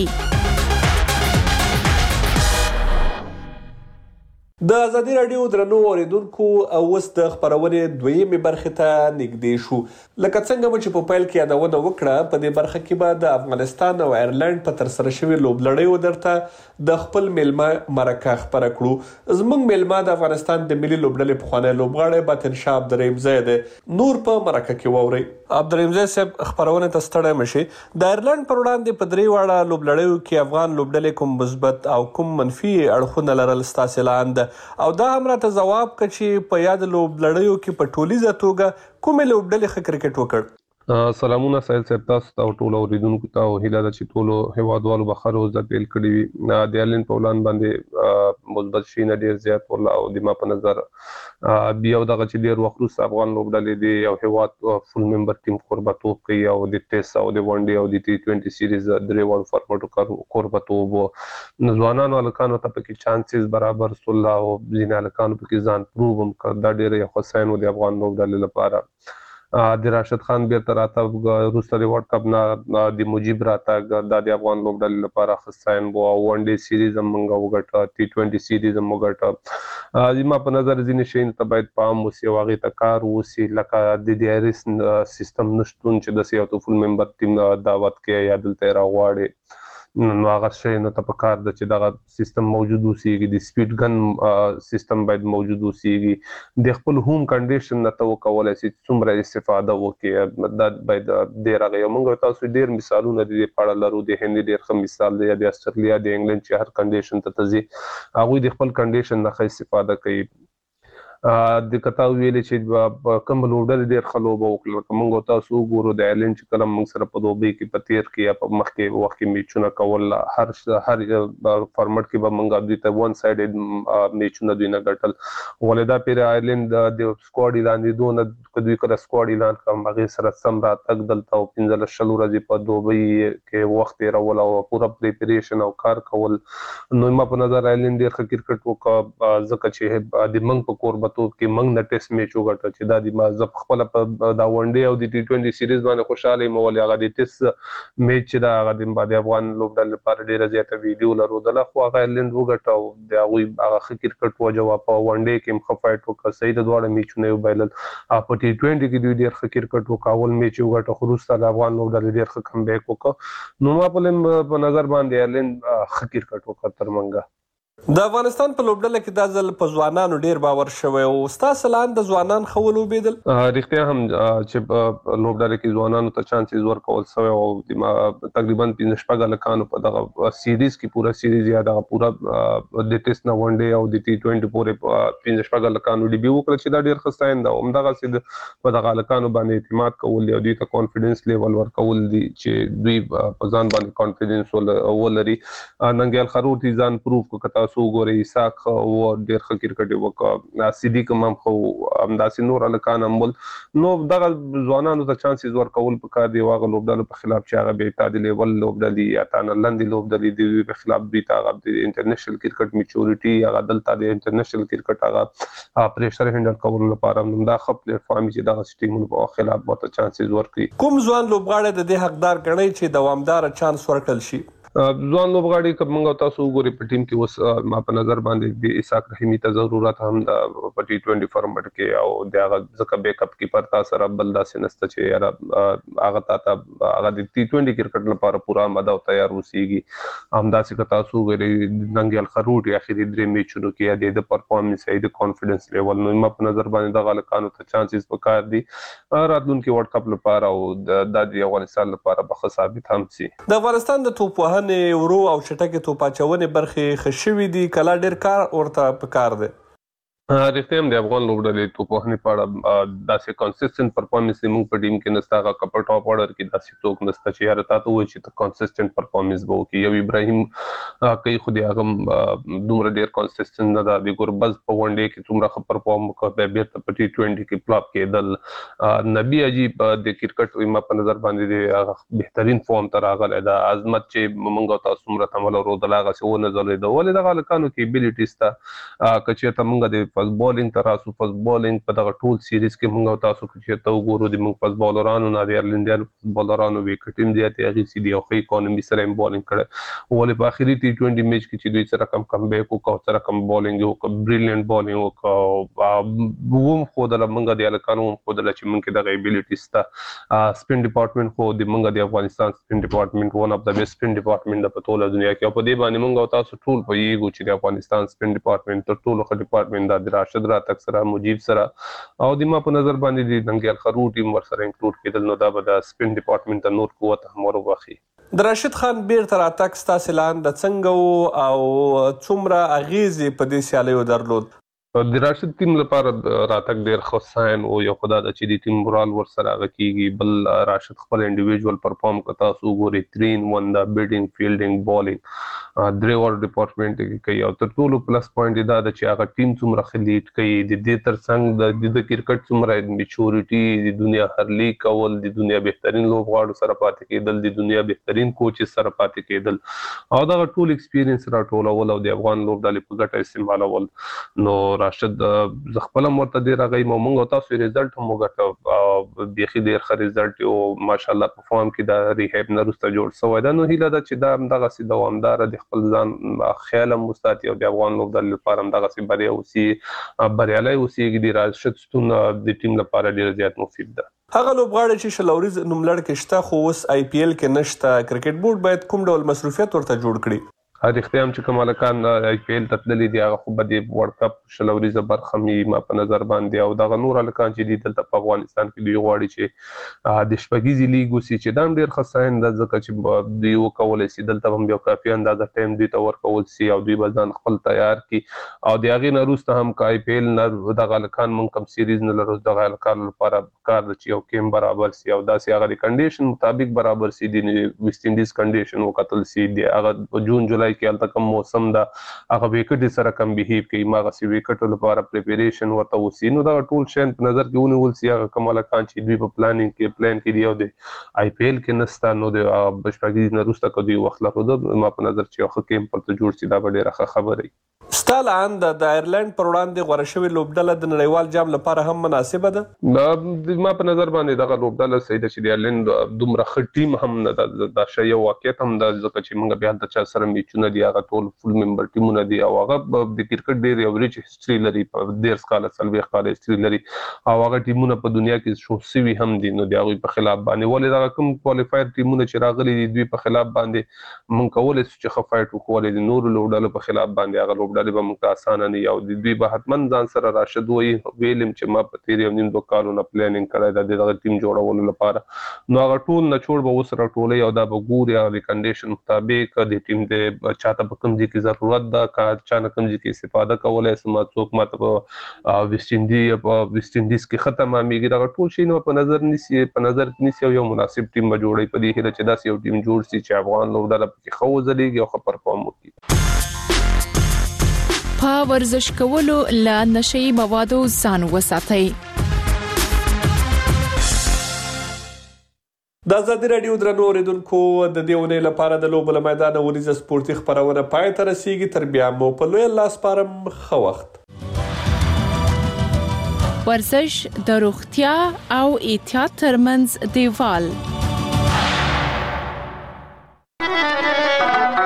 د ازادي رادیو درنو اوریدونکو او اوس د خبرونې دویمه برخه ته نږدې شو. لکه څنګه چې په پیل کې یادونه وکړه په دې برخه کې به د افغانستان او ایرلند په تر سره شوی لوبلړیو درته د خپل میلمه مرکه خبره کړو. زموږ میلمه د افغانستان د ملي لوبډلې پخوانی لوبغاړی باطن شاه عبدالرحیم زید نور په مرکه کې ووري. عبدالرحیم زید صاحب خبرونه ته ستړی مشي. د ایرلند پر وړاندې په درې واړه لوبلړیو کې افغان لوبډلې کوم مثبت او کوم منفي اړخونه لرل ستاسو لاندې او دا هم راته ځواب کړي چې په یاد لوبلړیو کې په ټولیزه توګه کومې لوبډلې ښه کرکټ وکړ. سلامونه سایل صاحب تاسو او ټول اوریدونکو ته هیله ده چې ټول هیوادوالو به ښه روز پیل کړي وي. د ایرلند په وړاندې باندې مثبت شي نه ډیر زیات ولا او د ما په نظر بیا دغه چې ډیر وخت وروسته افغان لوبډلې دی یو هیواد فول ممبر ټیم قربتوب کوي او د ټیسټ او د ون ډے او د ټي20 سیریز درې وړ فارمټو قربتوب ځوانانو الکانو ته پکې چانسز برابر سول او ځینې الکانو پکې ځان پروو هم کړ. دا ډیر یو حسین د افغان لوبډلې لپاره د راشد خان بیرته راته روسته د ورلد کپ نه د مجيب راته د افغان لوبډلې لپاره خصاین وو او ون ډے سیریز هم موږ وګټه ټي20 سیریز هم وګټه. زما په نظر ځینې شي ته باید پام وسی او هغه ته کار وسی لکه د ایرس سیستم نشټون چې د سیاو فول ممبر ټیم دعوت کې یا دلته راغواړي نو هغه شی نه ته په کار د چې دغه سیستم موجود وسیږي. د سپیډ ګن سیستم باید موجود وسیږي. د خپل هوم کنډیشن نه ته وکولای شي څومره استفاده وکړي دا باید ډیر هغه موږ تاسو ډیر مثالونه د پاړه لرو. د هند ډیر ښه مثال دی د استرالیا د انګلند چې هر کنډیشن ته تزي هغه د خپل کنډیشن نه ښه استفاده کوي. د کتا ویلې چې کوم لوبډلې ډېر ښه لوبه وکړه. موږ تاسو ګورو د ایرلند چې کله موږ سره په دوبۍ کې په تیر کې یا په مخ کې وخت کې میچونه کول هر فارمټ کې به موږ د ته ون سایډ میچونه دوی نه ګټل. ولدا پیر ایرلند د سکواډ اعلان دونه کدوې کړه سکواډ اعلان کوم هغه سره سم راتګ دلته او 15 شلو ورځې په دوبۍ کې وخت راول او پورا پریپریشن او کار کول. نو ما په نظر ایرلند ډېر ښه کرکټ وکړ ځکه چې د موږ په کور تو کې موږ د ټیسټ میچ وګټل چې دا د ما زپ خپل په دا ون ډے او د ټي20 سیریز باندې خوشاله مول هغه د ټیسټ میچ دا هغه د باندې افغان لوبډلې لپاره ډیره زیاته ویډیو لرو د خو هغه ایرلند وګټاو د هغه هغه کرکټ وجواب په ون ډے کې مخ فایټ وکړ. صحیح د دوه میچونه یو بایلل په ټي20 کې دوی ډیر ښه کرکټ وکاول میچ وګټه خروسته د افغان لوبډلې ډیر ښه کم بیک وکړ. نو ما په نظر باندې ایرلند ښه کرکټ وکړ تر منګه. د افغانستان په لوبډله کې دا ځل په ځوانانو ډیر باور شوی او ستاسو لاندې ځوانان خو لوبېدل. رښتیا هم چې لوبډله کې ځوانانو ته چانسز ورکول شوی او تقریبا 15 لکانو په دغه سیریز کې پورا سیریز یا دغه پورا د ټیسټ نه ون ډے او د ټي20 پورې 15 لکانو ډیبیو وکړ چې دا ډیر خستاین دا همدغه سید په دغه لکانو باندې اعتماد کول او دوی ته کانفیډنس لیول ورکول دي چې دوی په ځان باندې کانفیډنس ولري. ننګیال خروټي ځان پروف کړ سو ګوري ساق او ډیر ښه کرکټ وکړ. صدیق هم خو همداسې نور الکان عمل نو دغه ځوانانو ته چانسز ورکول پکار دی. واغ لوبډلو په خلاف چې هغه به تعدیل ول لوبډلې یا تانلند لوبډلې دی په خلاف دی هغه د انټرنیشنل کرکټ میچورټي هغه دلته د انټرنیشنل کرکټ هغه پریشر هندل کول لپاره نو دا خپل پلیټ فارم چې دغه سټیمونو په خلاف به چانسز ورکړي. کوم ځوان لوبغاړي د دې حقدار ګڼي چې دوامدار چانس ورکړل شي؟ ځوان لوبغاړي کومه تاسو وګورئ په ټیم کې اوس ما په نظر باندې د اسحاق رحیمي ته ضرورت هم د T20 فارمټ کې او د هغه ځکه بیک اپ کیپر تاسو سره بل داسې نسته چې یاره هغه هغه د T20 کرکټ لپاره پورا آماده او تیار اوسېږي هم داسې که تاسو وګورئ ننګیال خروټ اخیری درې میچونو کې د پرفارمنس د کانفیډنس لیول نو ما په نظر باندې د غلکانو ته چانسز پکار دي راتلونکي ورلد کپ لپاره او د افغانستان لپاره به ثابت هم شي. د افغانستان د توپ وهنې ورو او چټکې توپ اچونې برخې خشوي دي کله ډېر کار ورته پکار دی. رښتیا هم د افغان لوبډلې توپ وهنې په اړه داسې کنسسټنټ پرفارمنس زموږ په ټیم کې نشته هغه که په ټاپ اورډر کې داسې څوک نشته چې یاره تا ته ووایي چې ته کنسسټنټ پرفارمنس به وکړي. یو ابراهیم کوي خو د هغه دومره ډېر کنسسټنټ نه ده د ګوربز په ون ډے کې څومره ښه پرفارم وکړ بیا بېرته په T20 کې فلاپ کېدل. نبي عجیب د کرکټ ما په نظر باندې د بهترین فارم ته راغلی ده. عظمت چې موږ تاسو څومره تمل ورودل هغسې ونه ځلېده ولې دغه هلکانو کې ابیلیټي شته که چېرته موږ د فاست بالینګ ته راسو فاست بالینګ په دغه ټول سیریز کې موږ تاسو که چېرته وګورو د موږ فاست بالرانو نه د ایرلینډیانو فاست بالرانو وکټ هم زیاتې هغې دي او ښه اکانومي سره یې بالینګ کړی ولې په آخري T20 میچ کې چې دوی څه رقم کم بیک وکړه او څه رقم بالینګ یې وکړه بریلیانټ بالینګ وکړه وم ښودله موږ د هلکانو هم ښودله چې موږ کې دغه ایبیلیټي شته. سپین ډپارټمنټ خو د موږ د افغانستان سپین ډپارټمنټ ون اف د بیسټ سپین ډپارټمنټ ده په ټوله دنیا کې او په دې باندې موږ تاسو ټول پوهېږو چې د افغانستان سپین ډپارټمنټ تر ټولو ښه ډپارټمنټ ده د راشد راتګ سره مجیب سره او د ما په نظر باندې د ننګیال خروټ ټیم ورسره انکلوډ کېدل نو دا به د سپین ډپارټمنټ ته نور قوت هم وربخي. د راشد خان بیرته راتګ ستاسې لاندې څنګه او څومره اغیزې په دې سیالیو درلود؟ د راشد ټیم لپاره راتګ ډېر ښه ساين او یو خدا د چې د ټیم مورال ورسره هغه کېږي. بل راشد خپل انډیویجوال پرفارم که تاسو وګورئ 3-in-1 د بیټینګ فیلډینګ بالینګ درې ور ډپارټمنټ کې کوي او تر ټولو پلس پوینټ دا ده چې هغه ټیم څومره ښه لیډ کوي د دې تر څنګ د کرکټ څومره میچورټي د دنیا هر لیګ کول د دنیا بهترین لوبغاړو سره پاتې کېدل د دنیا بهترین کوچز سره پاتې کېدل او دغه ټول ایکسپیرینس راټولول او د افغان لوبډلې په ګټه استعمالول. نو راشد زه خپل هم ورته ډېر راغی موږ تاسو ریزلټ هم وګټه بیخي ډېر ښه ریزلټ او ماشاءالله په فارم کې د ریهیب نه وروسته جوړ شوی ده. نو هیله ده چې دا همدغسې دوامداره د خپل ځان خیال هم وساتي او د افغان لوبډلې لپاره همدغسې بریا اوسي بریالی اوسېږي. د راشد شتون د ټیم لپاره ډېر زیات مفید ده. هغه لوبغاړي چې شلوریز نوملړ کې شته خو اوس IPL کې نشته کرکټ بورډ باید کوم ډول مصروفیت ورته جوړ کړي؟ رښتیا هم چې کوم هلکان IPL ته تللي دي هغه خو به د ورلډ کپ شلوریزه برخه مې ما په نظر باندې او دغه نور هلکان چې دي دلته په افغانستان کې دوی غواړي چې د شپږیزې لیګ وسي چې دا هم ډېر ښه ساين ده ځکه چې دوی وکولی سي دلته هم یو کافي اندازه ټایم دوی ته ورکول سي او دوی به ځان خپل تیار کړي او د هغې نه وروسته هم که IPL نه دغه هلکان موږ کوم سیریز نه لرو دغه هلکانو لپاره کار ده چې یو کیم برابر سي او داسې هغه د کنډیشن مطابق برابر سي د ویسټ انډیز کنډیشن وکتل سي د هغه په جون جولای کې هلته کوم موسم ده هغه ویکټ سره کم بهیو کوي ماغسې ویکټو لپاره پریپریشن ورته وسي نو دغه ټول شیان په نظر کې ونیول سي هغه کوم هلکان چې دوی په پلان کې دي او د IPL کې نسته نو د شپږیز نه وروسته که دوی وخت لرلو ما په نظر چې یو ښه کیم ورته جوړ سي دا به ډېره ښه خبره وي. ستا لاند د آیرلینډ پر وړاندې غوره شوې لوبډله د نړیوال جام لپاره هم مناسبه ده؟ ما په نظر باندې دغه لوبډله صحیح ده چې د آیرلینډ دومره ښه ټیم هم نه ده دا شی یو واقعیت هم ده ځکه چې موږ بیا هلته چا سره میچونه دي هغه ټول فول ممبر ټیمونه دي او هغه د کرکټ ډېر یو ریچ هسټري لري په 13 کاله 40 کاله هسټري لري او هغه ټیمونه په دنیا کې شو سوي هم دي نو د هغوی په خلاف باندې ولې دغه کوم کوالیفایر ټیمونه چې راغلي دي دوی په خلاف باندې موږ کولی شو چې ښه فایټ وکړو ولې د نورو لوبډلو په خلاف باندې هغه لوبډلې به موږ ته اسانه نه وي او د دوی به حتما ځان سره راشد ویل چې ما په تېر 1.5 کالو نه پلانینګ کړی ده د دغه ټیم جوړولو لپاره نو هغه ټول نچوړ به اوس راټولوي او دا به ګوري هغه د کنډیشن مطابق د ټیم د چاته په کوم ځای کې ضرورت ده که چا نه کوم ځای کې استفاده کولی سم څوک ماته په ویسټ انډیز کې ښه تمامېږي دغه ټول شیونه په نظر نیسي او یو مناسب ټیم به جوړوي په دې هیله چې داسې یو ټیم جوړ سي چې افغان لوبډله پکې ښه وځلېږي او ښه پرفارم وکړي. په ورزش کولو له نشي موادو ځان وساتئ. د ازادي راډیو درنو اوریدونکو د دې ونې لپاره د لوبو له میدانه ونیزه سپورتي خپرونه پای ته رسیږي تر بیا مو په لوی الله سپارم ښه وخت. ورزش د روغتیا او احتیاط ترمنځ دیوال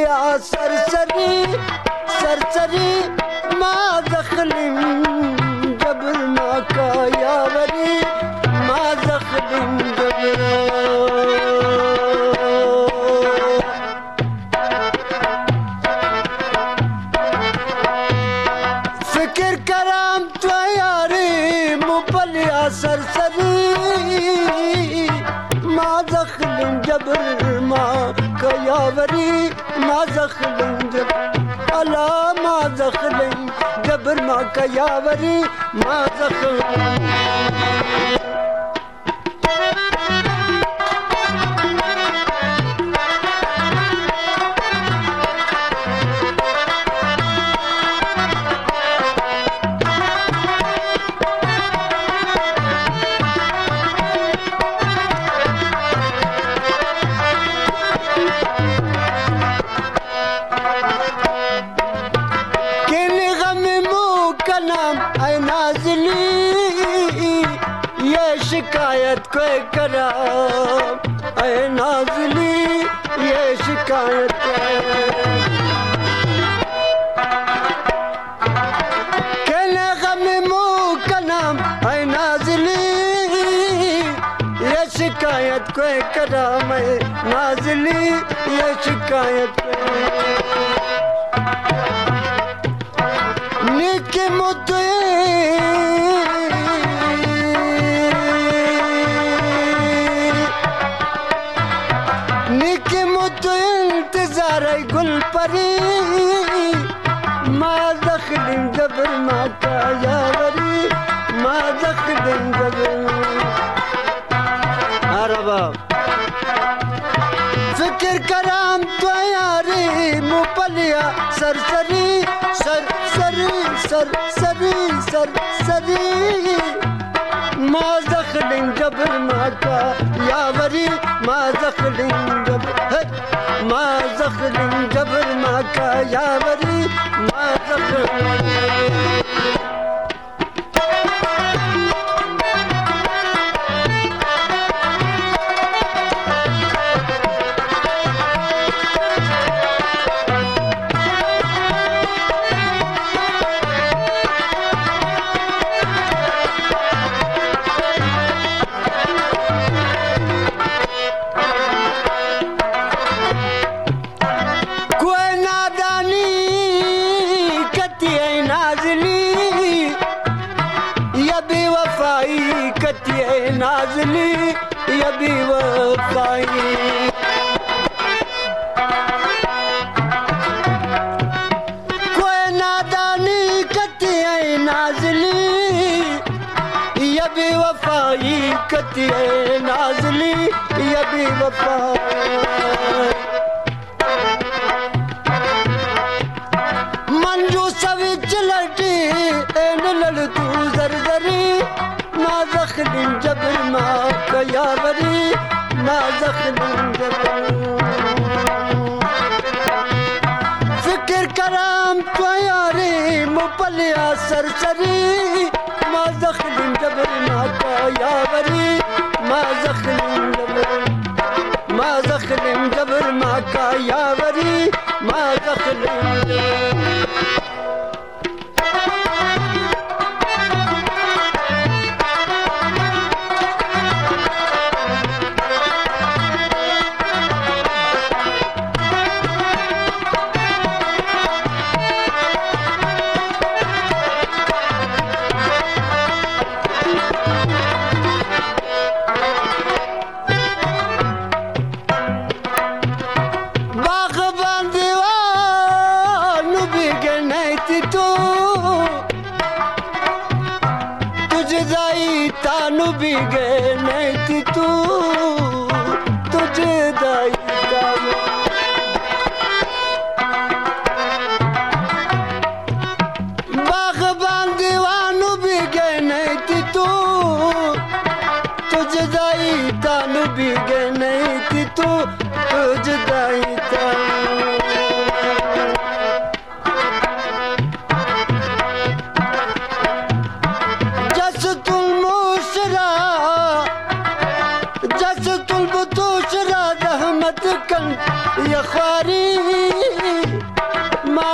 پلیا سرسری ما دخلیم جبر ما کا یاوری ما دخلیم جبر فکر کرام تو یاری مو پلیا سرسری ما دخلیم جبر ما کا یاوری ما دخلیم جبر الا ما دخلیم جبر ما کا یاوری ما دخلیم शिकायत कोई करा ऐ नाज़ली ये शिकायत कहने गम मुँह का नाम ऐ नाज़ली ये शिकायत कोई करा मैं नाज़ली ये शिकायत निके मुद्दे गुल परी ما دخلیم جبر ما کا یاوری ما دخلیم جبر عربا فکر کرام تو یاری مو پلیا سرسری ما دخلیم جبر ما کا یاوری ما دخلیم جبر ما دخلیم جبر ما کا یاوری ما دخلیم नाज़ली या बेवफाई कोई नादानी कती है नाज़ली या बेवफाई कती है नाज़ली या बेवफाई मंजू सविच लटी एन लड़ तू जरजरी ما دخلیم جبر ما کا یاوری ما دخلیم جبر فکر کرام تو یاری مو پلیا سرسری ما دخلیم جبر ما کا یاوری ما دخلیم جبر ما دخلیم جبر ما کا یاوری ما دخلیم جبر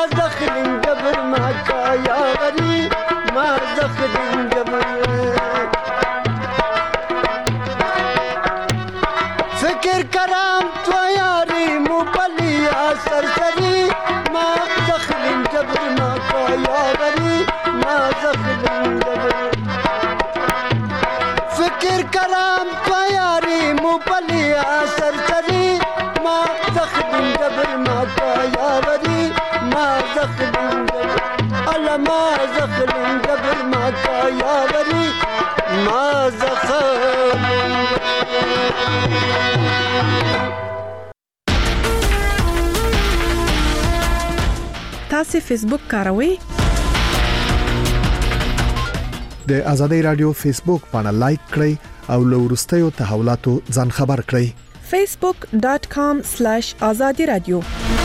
زخلين جبر معك يا غريب ما زخلين جبر فكر كرام تو ياري مو بليا سرسري ما زخلين جبر معك يا غريب ما زخلين جبر فكر كرام تو ياري مو بليا سرسري ما زخلين جبر معك يا غريب ما زخلين جبر ألا ما زخلين جبر معك يا غريب ما زخلين تاسو فیسبوک کاروئ؟ د آزادۍ رادیو فیسبوک باندې لایک کړئ او له وروستیو تحولاتو ځان خبر کړئ. facebook.com/azadi radio